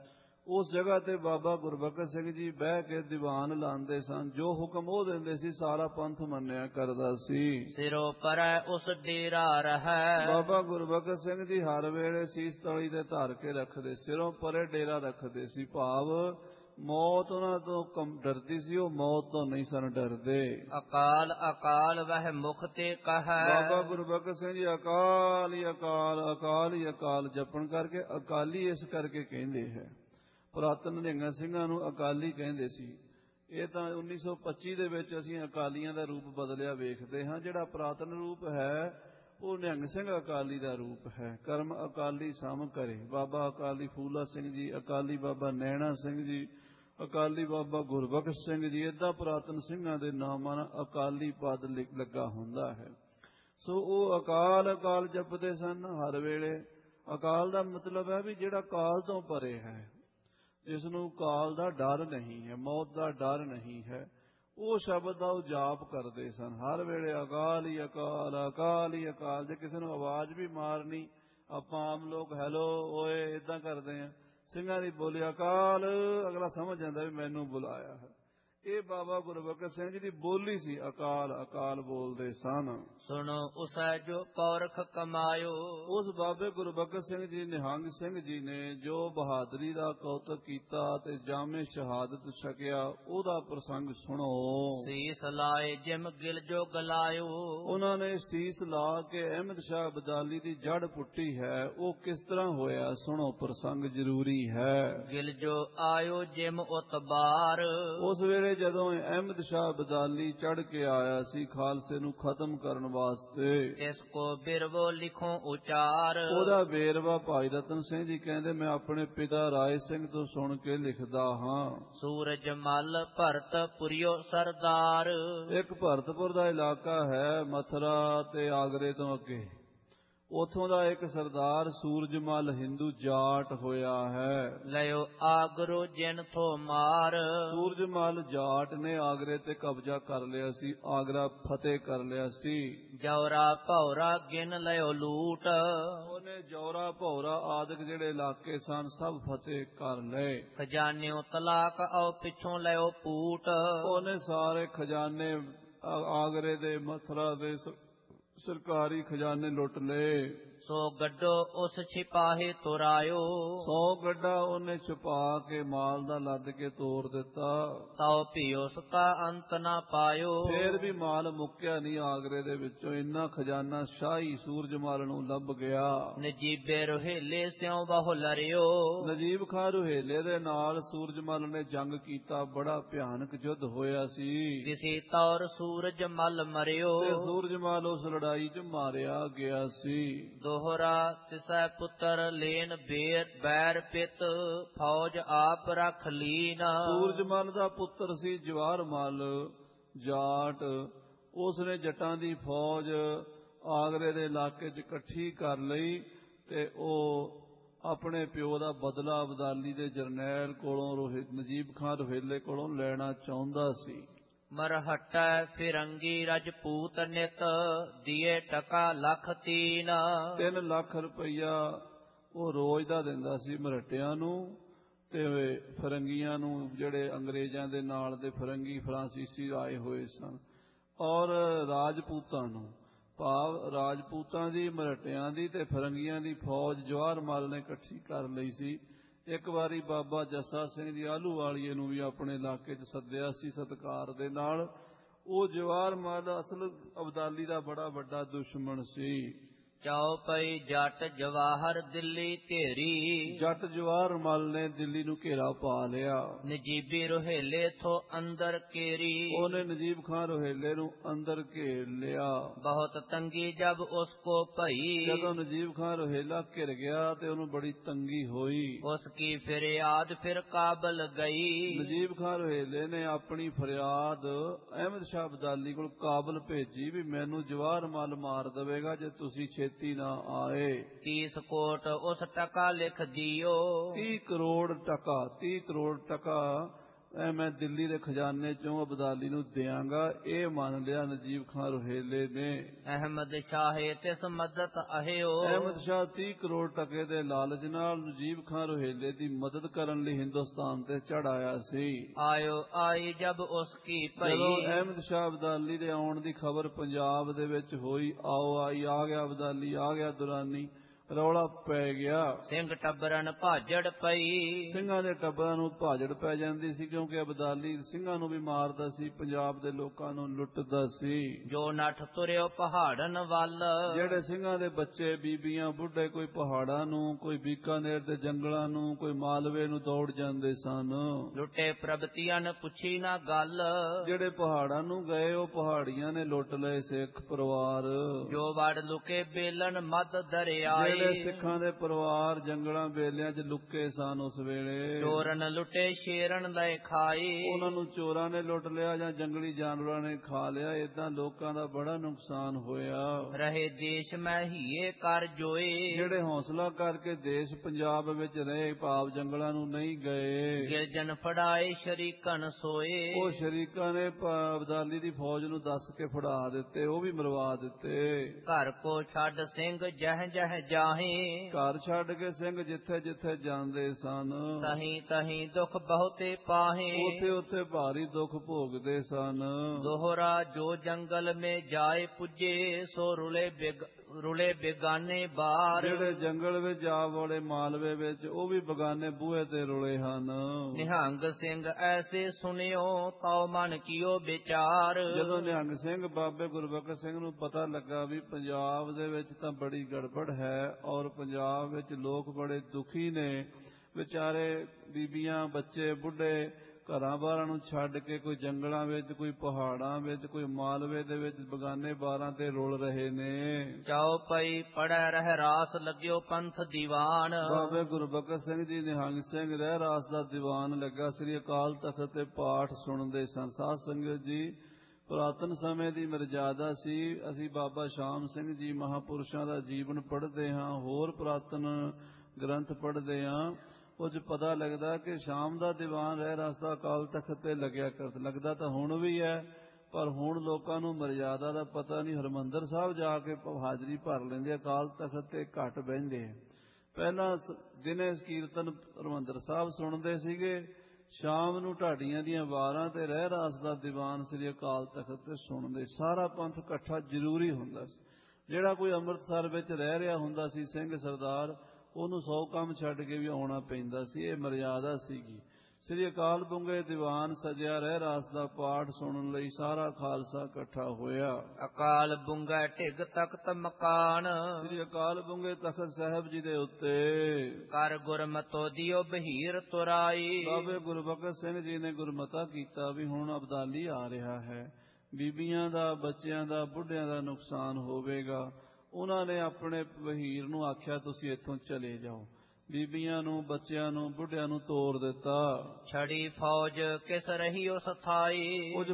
ਉਸ ਜਗ੍ਹਾ ਤੇ ਬਾਬਾ ਗੁਰਬਖਸ਼ ਸਿੰਘ ਜੀ ਬਹਿ ਕੇ ਦੀਵਾਨ ਲਾਉਂਦੇ ਸਨ। ਜੋ ਹੁਕਮ ਉਹ ਦਿੰਦੇ ਸੀ ਸਾਰਾ ਪੰਥ ਮੰਨਿਆ ਕਰਦਾ ਸੀ। ਸਿਰੋਂ ਪਰੈ ਉਸ ਡੇਰਾ ਰਹੈ। ਬਾਬਾ ਗੁਰਬਖਸ਼ ਸਿੰਘ ਜੀ ਹਰ ਵੇਲੇ ਸੀਸ ਤਲੀ ਤੇ ਧਰ ਕੇ ਰੱਖਦੇ, ਸਿਰੋਂ ਪਰੇ ਡੇਰਾ ਰੱਖਦੇ ਸੀ। ਭਾਵ ਮੌਤ ਉਹਨਾਂ ਤੋਂ ਡਰਦੀ ਸੀ, ਉਹ ਮੌਤ ਤੋਂ ਨਹੀਂ ਸਨ ਡਰਦੇ। ਅਕਾਲ ਅਕਾਲ ਵਹਿ ਮੁਖ ਤੇ ਕਹੈ। ਬਾਬਾ ਗੁਰਬਖਸ਼ ਸਿੰਘ ਜੀ ਅਕਾਲ ਹੀ ਅਕਾਲ, ਅਕਾਲ ਹੀ ਅਕਾਲ ਜਪਣ ਕਰਕੇ ਅਕਾਲੀ ਇਸ ਕਰਕੇ ਕਹਿੰਦੇ ਹੈ। ਪੁਰਾਤਨ ਨਿਹੰਗ ਸਿੰਘਾਂ ਨੂੰ ਅਕਾਲੀ ਕਹਿੰਦੇ ਸੀ। ਇਹ ਤਾਂ 1925 ਦੇ ਵਿੱਚ ਅਸੀਂ ਅਕਾਲੀਆਂ ਦਾ ਰੂਪ ਬਦਲਿਆ ਵੇਖਦੇ ਹਾਂ। ਜਿਹੜਾ ਪੁਰਾਤਨ ਰੂਪ ਹੈ ਉਹ ਨਿਹੰਗ ਸਿੰਘ ਅਕਾਲੀ ਦਾ ਰੂਪ ਹੈ। ਕਰਮ ਅਕਾਲੀ ਸਮ ਕਰੇ। ਬਾਬਾ ਅਕਾਲੀ ਫੂਲਾ ਸਿੰਘ ਜੀ, ਅਕਾਲੀ ਬਾਬਾ ਨੈਣਾ ਸਿੰਘ ਜੀ, ਅਕਾਲੀ ਬਾਬਾ ਗੁਰਬਖਸ਼ ਸਿੰਘ ਜੀ, ਏਦਾਂ ਪੁਰਾਤਨ ਸਿੰਘਾਂ ਦੇ ਨਾਮਾਂ ਨਾਲ ਅਕਾਲੀ ਪਦ ਲੱਗਾ ਹੁੰਦਾ ਹੈ। ਸੋ ਉਹ ਅਕਾਲ ਅਕਾਲ ਜਪਦੇ ਸਨ ਹਰ ਵੇਲੇ। ਅਕਾਲ ਦਾ ਮਤਲਬ ਹੈ ਵੀ ਜਿਹੜਾ ਕਾਲ ਤੋਂ ਪਰੇ ਹੈ, ਜਿਸ ਨੂੰ ਕਾਲ ਦਾ ਡਰ ਨਹੀਂ ਹੈ, ਮੌਤ ਦਾ ਡਰ ਨਹੀਂ ਹੈ, ਉਹ ਸ਼ਬਦ ਦਾ ਉਹ ਜਾਪ ਕਰਦੇ ਸਨ ਹਰ ਵੇਲੇ। ਅਕਾਲ ਹੀ ਅਕਾਲ, ਅਕਾਲ ਹੀ ਅਕਾਲ। ਜੇ ਕਿਸੇ ਨੂੰ ਆਵਾਜ਼ ਵੀ ਮਾਰਨੀ, ਆਪਾਂ ਆਮ ਲੋਕ ਹੈਲੋ ਓਏ ਏਦਾਂ ਕਰਦੇ ਆ, ਸਿੰਘਾਂ ਦੀ ਬੋਲੀ ਅਕਾਲ, ਅਗਲਾ ਸਮਝ ਜਾਂਦਾ ਵੀ ਮੈਨੂੰ ਬੁਲਾਇਆ ਹੈ। ਇਹ ਬਾਬਾ ਗੁਰਬਖਸ਼ ਸਿੰਘ ਜੀ ਦੀ ਬੋਲੀ ਸੀ, ਅਕਾਲ ਅਕਾਲ ਬੋਲਦੇ ਸਨ। ਸੁਣੋ ਉਸੈ ਜੋ ਪੌਰਖ ਕਮਾਇਓ। ਉਸ ਬਾਬੇ ਗੁਰਬਖਸ਼ ਸਿੰਘ ਜੀ ਨਿਹੰਗ ਸਿੰਘ ਜੀ ਨੇ ਜੋ ਬਹਾਦਰੀ ਦਾ ਕੌਤਕ ਕੀਤਾ ਤੇ ਜਾਮੇ ਸ਼ਹਾਦਤ ਛਕਿਆ, ਉਹਦਾ ਪ੍ਰਸੰਗ ਸੁਣੋ। ਸੀਸ ਲਾਏ ਜਿਮ ਗਿਲ ਜੋ ਗਲਾਇਓ। ਉਹਨਾਂ ਨੇ ਸੀਸ ਲਾ ਕੇ ਅਹਿਮਦ ਸ਼ਾਹ ਅਬਦਾਲੀ ਦੀ ਜੜ ਪੁੱਟੀ ਹੈ। ਉਹ ਕਿਸ ਤਰ੍ਹਾਂ ਹੋਇਆ ਸੁਣੋ, ਪ੍ਰਸੰਗ ਜ਼ਰੂਰੀ ਹੈ। ਗਿਲ ਜੋ ਆਇਓ ਜਿਮ ਉਤਬਾਰ। ਉਸ ਵੇਲੇ ਜਦੋਂ ਅਹਿਮਦ ਸ਼ਾਹ ਅਬਦਾਲੀ ਚੜ ਕੇ ਆਇਆ ਸੀ ਖਾਲਸੇ ਨੂੰ ਖਤਮ ਕਰਨ ਵਾਸਤੇ, ਇਸ ਕੋ ਬਿਰਵੋ ਲਿਖੋ ਉਚਾਰ। ਉਹਦਾ ਵੇਰਵਾ ਭਾਈ ਰਤਨ ਸਿੰਘ ਜੀ ਕਹਿੰਦੇ ਮੈਂ ਆਪਣੇ ਪਿਤਾ ਰਾਏ ਸਿੰਘ ਤੋਂ ਸੁਣ ਕੇ ਲਿਖਦਾ ਹਾਂ। ਸੂਰਜ ਮਲ ਭਰਤ ਪੁਰਿਓ ਸਰਦਾਰ। ਇੱਕ ਭਰਤਪੁਰ ਦਾ ਇਲਾਕਾ ਹੈ ਮਥੁਰਾ ਤੇ ਆਗਰੇ ਤੋਂ ਅੱਗੇ। ਉਥੋਂ ਦਾ ਇੱਕ ਸਰਦਾਰ ਸੂਰਜਮਲ ਹਿੰਦੂ ਜਾਟ ਹੋਇਆ ਹੈ। ਲਿਓ ਆਗਰੋ ਜਿਨ ਥੋ ਮਾਰ। ਸੂਰਜਮਲ ਜਾਟ ਨੇ ਆਗਰੇ ਤੇ ਕਬਜ਼ਾ ਕਰ ਲਿਆ ਸੀ, ਆਗਰਾ ਫਤਿਹ ਕਰ ਲਿਆ ਸੀ। ਜੌਰਾ ਭੌਰਾ ਗਿਨ ਲਿਓ ਲੂਟ। ਉਹਨੇ ਜੌਰਾ ਭੌਰਾ ਆਦਿਕ ਜਿਹੜੇ ਇਲਾਕੇ ਸਨ ਸਭ ਫਤਿਹ ਕਰ ਲਏ। ਖਜ਼ਾਨਿਓ ਤਲਾਕ ਆਓ ਪਿੱਛੋਂ ਲਿਓ ਪੂਟ। ਉਹਨੇ ਸਾਰੇ ਖਜ਼ਾਨੇ ਆਗਰੇ ਦੇ ਮਥੁਰਾ ਦੇ ਸਰਕਾਰੀ ਖਜ਼ਾਨੇ ਲੁੱਟ ਲਏ। ਸੋ ਗੱਡੋ ਉਸ ਛਿਪਾਹੇ ਤੁਰਾਇਓ। 100 ਗੱਡਾ ਉਹਨੇ ਛੁਪਾ ਕੇ ਮਾਲ ਦਾ ਲੱਦ ਕੇ ਤੋੜ ਦਿੱਤਾ। ਤਾਉ ਭਿਉਸ ਕਾ ਅੰਤ ਨਾ ਪਾਇਓ। ਫੇਰ ਵੀ ਮਾਲ ਮੁੱਕਿਆ ਨਹੀਂ ਆਗਰੇ ਦੇ ਵਿੱਚੋਂ। ਇੰਨਾ ਖਜ਼ਾਨਾ ਸ਼ਾਹੀ ਸੂਰਜਮਲ ਨੂੰ ਲੱਭ ਗਿਆ। ਨਜੀਬੇ ਰੋਹੇਲੇ ਸਿਉ ਬਹੁ ਲਰਿਓ। ਨਜੀਬ ਖਾਂ ਰੋਹੇਲੇ ਦੇ ਨਾਲ ਸੂਰਜਮਲ ਨੇ ਜੰਗ ਕੀਤਾ, ਬੜਾ ਭਿਆਨਕ ਯੁੱਧ ਹੋਇਆ ਸੀ। ਕਿਸੇ ਤੌਰ ਸੂਰਜਮਲ ਮਰਿਓ। ਤੇ ਸੂਰਜਮਲ ਉਸ ਲੜਾਈ 'ਚ ਮਾਰਿਆ ਗਿਆ ਸੀ। ਦੋਹਰਾ ਤਿਸੈ ਪੁੱਤਰ ਲੇਨ ਬੈਰ ਪਿਤ ਫੌਜ ਆਪ ਰੱਖ ਲੀਨ। ਸੂਰਜਮਲ ਦਾ ਪੁੱਤਰ ਸੀ ਜਵਾਹਰਮਲ ਜਾਟ। ਉਸ ਨੇ ਜੱਟਾਂ ਦੀ ਫੌਜ ਆਗਰੇ ਦੇ ਇਲਾਕੇ 'ਚ ਇਕੱਠੀ ਕਰ ਲਈ ਤੇ ਉਹ ਆਪਣੇ ਪਿਓ ਦਾ ਬਦਲਾ ਅਬਦਾਲੀ ਦੇ ਜਰਨੈਲ ਕੋਲੋਂ ਨਜੀਬ ਖਾਂ ਰੋਹੇਲੇ ਕੋਲੋਂ ਲੈਣਾ ਚਾਹੁੰਦਾ ਸੀ। ਮਰਹਟੈ ਫਿਰੰਗੀ ਰਜਪੂਤ ਨਿਤ ਦੀਏ ਟਕਾ ਲੱਖ 3 ਲੱਖ ਰੁਪਈਆ ਉਹ ਰੋਜ਼ ਦਾ ਦਿੰਦਾ ਸੀ ਮਰਹਟਿਆਂ ਨੂੰ ਤੇ ਫਰੰਗੀਆਂ ਨੂੰ, ਜਿਹੜੇ ਅੰਗਰੇਜ਼ਾਂ ਦੇ ਨਾਲ ਦੇ ਫਰੰਗੀ ਫਰਾਂਸੀਸੀ ਆਏ ਹੋਏ ਸਨ, ਔਰ ਰਾਜਪੂਤਾਂ ਨੂੰ। ਭਾਵ ਰਾਜਪੂਤਾਂ ਦੀ, ਮਰਹਟਿਆਂ ਦੀ ਤੇ ਫਰੰਗੀਆਂ ਦੀ ਫੌਜ ਜਵਾਹਰਮਲ ਨੇ ਇਕੱਠੀ ਕਰ ਲਈ ਸੀ। ਇੱਕ ਵਾਰੀ ਬਾਬਾ ਜੱਸਾ ਸਿੰਘ ਜੀ ਆਹਲੂਵਾਲੀਏ ਨੂੰ ਵੀ ਆਪਣੇ ਇਲਾਕੇ 'ਚ ਸੱਦਿਆ ਸੀ ਸਤਿਕਾਰ ਦੇ ਨਾਲ। ਉਹ ਜਵਾਹਰਮਲ ਅਸਲ ਅਬਦਾਲੀ ਦਾ ਬੜਾ ਵੱਡਾ ਦੁਸ਼ਮਣ ਸੀ। ਚੌਪਈ ਜੱਟ ਜਵਾਹਰ ਦਿੱਲੀ ਘੇਰੀ। ਜੱਟ ਜਵਾਹਰਮਲ ਨੇ ਦਿੱਲੀ ਨੂੰ ਘੇਰਾ ਪਾ ਲਿਆ। ਨਜੀਬੀ ਰੋਹੇਲੇ ਥੋ ਅੰਦਰ ਕੇਰੀ। ਉਹਨੇ ਨਜੀਬ ਖਾਂ ਰੋਹੇਲੇ ਨੂੰ ਅੰਦਰ ਘੇਰ ਲਿਆ। ਬਹੁਤ ਤੰਗੀ ਜਬ ਉਸ ਕੋ ਭਈ। ਜਦੋਂ ਨਜੀਬ ਖਾਂ ਰੋਹੇਲਾ ਘਿਰ ਗਿਆ ਤੇ ਉਹਨੂੰ ਬੜੀ ਤੰਗੀ ਹੋਈ। ਉਸ ਕੀ ਫਰਿਆਦ ਫਿਰ ਕਾਬਲ ਗਈ। ਨਜੀਬ ਖਾਂ ਰੋਹੇਲੇ ਨੇ ਆਪਣੀ ਫਰਿਆਦ ਅਹਿਮਦ ਸ਼ਾਹ ਅਬਦਾਲੀ ਕੋਲ ਕਾਬਲ ਭੇਜੀ ਵੀ ਮੈਨੂੰ ਜਵਾਹਰਮਲ ਮਾਰ ਦੇਵੇਗਾ ਜੇ ਤੁਸੀਂ ਛੇਤੀ ਨਾ ਆਏ। 30 ਕੋਟ ਉਸ ਟਕਾ ਲਿਖ ਦਿਓ। 30 ਕਰੋੜ ਟਕਾ ਮੈਂ ਦਿੱਲੀ ਦੇ ਖਜ਼ਾਨੇ ਚੋਂ ਅਬਦਾਲੀ ਨੂੰ ਦਿਆਂਗਾ, ਇਹ ਮੰਨ ਲਿਆ ਨਜੀਬ ਖਾਨ ਰੋਹੇਲੇ ਨੇ। ਅਹਿਮਦ ਸ਼ਾਹੇ ਤਿਸ ਮਦਦ ਅਹਿਓ। ਅਹਿਮਦ ਸ਼ਾਹ 30 ਕਰੋੜ ਟਕੇ ਦੇ ਲਾਲਚ ਨਾਲ ਨਜੀਬ ਖਾਨ ਰੋਹੇਲੇ ਦੀ ਮਦਦ ਕਰਨ ਲਈ ਹਿੰਦੁਸਤਾਨ ਤੇ ਚੜ ਆਇਆ ਸੀ। ਆਇਓ ਆਈ ਜਬ ਉਸ ਕੀ ਭਈ। ਜਦੋਂ ਅਹਿਮਦ ਸ਼ਾਹ ਅਬਦਾਲੀ ਦੇ ਆਉਣ ਦੀ ਖਬਰ ਪੰਜਾਬ ਦੇ ਵਿੱਚ ਹੋਈ, ਆਓ ਆਈ, ਆ ਗਿਆ ਅਬਦਾਲੀ, ਆ ਗਿਆ ਦੁਰਾਨੀ, ਰੌਲਾ ਪੈ ਗਿਆ। ਸਿੰਘ ਟੱਬਰਨ ਭਾਜੜ ਪਈ। ਸਿੰਘਾਂ ਦੇ ਟੱਬਰਾਂ ਨੂੰ ਭਾਜੜ ਪੈ ਜਾਂਦੀ ਸੀ, ਕਿਉਂਕਿ ਅਬਦਾਲੀ ਸਿੰਘਾਂ ਨੂੰ ਵੀ ਮਾਰਦਾ ਸੀ, ਪੰਜਾਬ ਦੇ ਲੋਕਾਂ ਨੂੰ ਲੁੱਟਦਾ ਸੀ। ਜੋ ਨੱਠ ਤੁਰਿਓ ਪਹਾੜਨ ਵੱਲ। ਜਿਹੜੇ ਸਿੰਘਾਂ ਦੇ ਬੱਚੇ, ਬੀਬੀਆਂ, ਬੁੱਢੇ ਕੋਈ ਪਹਾੜਾਂ ਨੂੰ, ਕੋਈ ਬੀਕਾਨੇਰ ਦੇ ਜੰਗਲਾਂ ਨੂੰ, ਕੋਈ ਮਾਲਵੇ ਨੂੰ ਦੌੜ ਜਾਂਦੇ ਸਨ। ਲੁੱਟੇ ਪ੍ਰਭਤੀਆਂ ਪੁੱਛੀ ਨਾ ਗੱਲ। ਜਿਹੜੇ ਪਹਾੜਾਂ ਨੂੰ ਗਏ ਉਹ ਪਹਾੜੀਆਂ ਨੇ ਲੁੱਟ ਲਏ ਸਿੱਖ ਪਰਿਵਾਰ। ਜੋ ਵੜ ਲੁਕੇ ਬੇਲਣ ਮੱਧ ਦਰਿਆਏ। ਜਿਹੜੇ ਸਿੱਖਾਂ ਦੇ ਪਰਿਵਾਰ ਜੰਗਲਾਂ ਬੇਲਿਆਂ 'ਚ ਲੁੱਕੇ ਸਨ ਉਸ ਵੇਲੇ, ਚੋਰਨ ਲੁੱਟੇ ਸ਼ੇਰਨ ਲੈ ਖਾਏ। ਉਹਨਾਂ ਨੂੰ ਚੋਰਾਂ ਨੇ ਲੁੱਟ ਲਿਆ ਜਾਂ ਜੰਗਲੀ ਜਾਨਵਰਾਂ ਨੇ ਖਾ ਲਿਆ। ਏਦਾਂ ਲੋਕਾਂ ਦਾ ਬੜਾ ਨੁਕਸਾਨ ਹੋਇਆ। ਰਹੇ ਦੇਸ਼ ਮੈਂ ਹੀਏ ਕਰ ਜੋਏ। ਜਿਹੜੇ ਹੌਸਲਾ ਕਰਕੇ ਦੇਸ਼ ਪੰਜਾਬ ਵਿੱਚ ਰਹੇ, ਭਾਵ ਜੰਗਲਾਂ ਨੂੰ ਨਹੀਂ ਗਏ, ਗਿਰਜਨ ਫੜਾਏ ਸ਼ਰੀਕਨ ਸੋਏ। ਉਹ ਸ਼ਰੀਕਾਂ ਨੇ ਅਬਦਾਲੀ ਦੀ ਫੌਜ ਨੂੰ ਦੱਸ ਕੇ ਫੜਾ ਦਿੱਤੇ, ਉਹ ਵੀ ਮਰਵਾ ਦਿੱਤੇ। ਘਰ ਕੋ ਛੱਡ ਸਿੰਘ ਜਹ ਜਹ ਜਾਹੇ। ਘਰ ਛੱਡ ਕੇ ਸਿੰਘ ਜਿੱਥੇ ਜਿੱਥੇ ਜਾਂਦੇ ਸਨ, ਤਹੀਂ ਤਹੀਂ ਦੁੱਖ ਬਹੁਤੇ ਪਾਹੇ। ਉੱਥੇ ਉੱਥੇ ਭਾਰੀ ਦੁੱਖ ਭੋਗਦੇ ਸਨ। ਦੋਹਰਾ ਜੋ ਜੰਗਲ ਮੇ ਜਾਏ ਪੁੱਜੇ। ਸੋ ਰੁਲੇ ਬੇਗਾਨੇ ਬਾਰ। ਜਿਹੜੇ ਜੰਗਲ ਵਿੱਚ ਜਾ ਵੜੇ ਮਾਲਵੇ ਵਿੱਚ, ਉਹ ਵੀ ਬਗਾਨੇ ਬੂਹੇ ਤੇ ਰੁਲੇ ਹਨ। ਨਿਹੰਗ ਸਿੰਘ ਐਸੇ ਸੁਣਿਓ ਤਉ ਮਨ ਕੀਓ ਵਿਚਾਰ। ਜਦੋਂ ਨਿਹੰਗ ਸਿੰਘ ਬਾਬੇ ਗੁਰਬਖਸ਼ ਸਿੰਘ ਨੂੰ ਪਤਾ ਲੱਗਾ ਵੀ ਪੰਜਾਬ ਦੇ ਵਿੱਚ ਤਾਂ ਬੜੀ ਗੜਬੜ ਹੈ ਔਰ ਪੰਜਾਬ ਵਿੱਚ ਲੋਕ ਬੜੇ ਦੁਖੀ ਨੇ, ਵਿਚਾਰੇ ਬੀਬੀਆਂ, ਬੱਚੇ, ਬੁੱਢੇ ਘਰਾਂ ਬਾਰਾਂ ਨੂੰ ਛੱਡ ਕੇ ਕੋਈ ਜੰਗਲਾਂ ਵਿੱਚ, ਕੋਈ ਪਹਾੜਾਂ ਵਿੱਚ, ਕੋਈ ਮਾਲਵੇ ਦੇ ਵਿੱਚ ਬਗਾਨੇ ਬਾਰਾਂ ਤੇ ਰੁਲ ਰਹੇ ਨੇ। ਚਾਉ ਪਈ ਪੜੈ ਰਹਿ ਰਾਸ ਲੱਗਿਓ ਪੰਥ ਦੀਵਾਨ। ਬਾਬੇ ਗੁਰਬਖਸ਼ ਸਿੰਘ ਜੀ ਨਿਹੰਗ ਸਿੰਘ ਰਹਿ ਰਾਸ ਦਾ ਦੀਵਾਨ ਲੱਗਾ। ਸ੍ਰੀ ਅਕਾਲ ਤਖਤ ਤੇ ਪਾਠ ਸੁਣਦੇ ਸਨ। ਸਾਧ ਸੰਗਤ ਜੀ, ਪੁਰਾਤਨ ਸਮੇਂ ਦੀ ਮਰਜ਼ਾਦਾ ਸੀ। ਅਸੀਂ ਬਾਬਾ ਸ਼ਾਮ ਸਿੰਘ ਜੀ ਮਹਾਂਪੁਰਸ਼ਾਂ ਦਾ ਜੀਵਨ ਪੜ੍ਹਦੇ ਹਾਂ, ਹੋਰ ਪੁਰਾਤਨ ਗ੍ਰੰਥ ਪੜ੍ਹਦੇ ਹਾਂ। ਕੁਝ ਪਤਾ ਲੱਗਦਾ ਕਿ ਸ਼ਾਮ ਦਾ ਦੀਵਾਨ ਰਹਿ ਰਾਸ ਦਾ ਅਕਾਲ ਤਖਤ ਤੇ ਲੱਗਿਆ ਕਰਦਾ। ਲੱਗਦਾ ਤਾਂ ਹੁਣ ਵੀ ਹੈ, ਪਰ ਹੁਣ ਲੋਕਾਂ ਨੂੰ ਮਰਜ਼ਾਦਾ ਦਾ ਪਤਾ ਨਹੀਂ। ਹਰਿਮੰਦਰ ਸਾਹਿਬ ਜਾ ਕੇ ਹਾਜ਼ਰੀ ਭਰ ਲੈਂਦੇ, ਅਕਾਲ ਤਖਤ ਤੇ ਘੱਟ ਬਹਿੰਦੇ। ਪਹਿਲਾਂ ਦਿਨੇ ਕੀਰਤਨ ਹਰਿਮੰਦਰ ਸਾਹਿਬ ਸੁਣਦੇ ਸੀਗੇ, ਸ਼ਾਮ ਨੂੰ ਢਾਡੀਆਂ ਦੀਆਂ ਵਾਰਾਂ ਤੇ ਰਹਿ ਰਾਸ ਦਾ ਦੀਵਾਨ ਸ੍ਰੀ ਅਕਾਲ ਤਖਤ ਤੇ ਸੁਣਦੇ। ਸਾਰਾ ਪੰਥ ਇਕੱਠਾ ਜ਼ਰੂਰੀ ਹੁੰਦਾ ਸੀ। ਜਿਹੜਾ ਕੋਈ ਅੰਮ੍ਰਿਤਸਰ ਵਿੱਚ ਰਹਿ ਰਿਹਾ ਹੁੰਦਾ ਸੀ ਸਿੰਘ ਸਰਦਾਰ, ਉਹਨੂੰ 100 ਕੰਮ ਛੱਡ ਕੇ ਵੀ ਆਉਣਾ ਪੈਂਦਾ ਸੀ। ਇਹ ਮਰਜ਼ਾਦਾ ਸੀਗੀ। ਸ੍ਰੀ ਅਕਾਲ ਬੁੰਗੇ ਦੀਵਾਨ ਸਜਿਆ ਰਹਿ ਰਾਸ ਦਾ ਪਾਠ ਸੁਣਨ ਲਈ ਸਾਰਾ ਖਾਲਸਾ ਇਕੱਠਾ ਹੋਇਆ। ਅਕਾਲ ਬੁੰਗਾ ਢਿੱਗ ਤਖਤ ਮਕਾਨ। ਸ੍ਰੀ ਅਕਾਲ ਬੁੰਗੇ ਤਖਤ ਸਾਹਿਬ ਜੀ ਦੇ ਉੱਤੇ ਕਰ ਗੁਰਮਤੋ ਦਿਓ ਬਹੀਰ ਤੁਰਾਈ। ਬਾਬੇ ਗੁਰਬਖਸ਼ ਸਿੰਘ ਜੀ ਨੇ ਗੁਰਮਤਾ ਕੀਤਾ ਵੀ ਹੁਣ ਅਬਦਾਲੀ ਆ ਰਿਹਾ ਹੈ, ਬੀਬੀਆਂ ਦਾ, ਬੱਚਿਆਂ ਦਾ, ਬੁੱਢਿਆਂ ਦਾ ਨੁਕਸਾਨ ਹੋਵੇਗਾ। ਉਹਨਾਂ ਨੇ ਆਪਣੇ ਵਹੀਰ ਨੂੰ ਆਖਿਆ ਤੁਸੀਂ ਇੱਥੋਂ ਚਲੇ ਜਾਓ। ਬੀਬੀਆਂ ਨੂੰ, ਬੱਚਿਆਂ ਨੂੰ, ਬੁੱਢਿਆਂ ਨੂੰ ਤੋਰ ਦਿੱਤਾ। ਛੜੀ ਫੌਜ ਕਿਸ ਰਹੀਓ ਸਥਾਈ। ਕੁਝ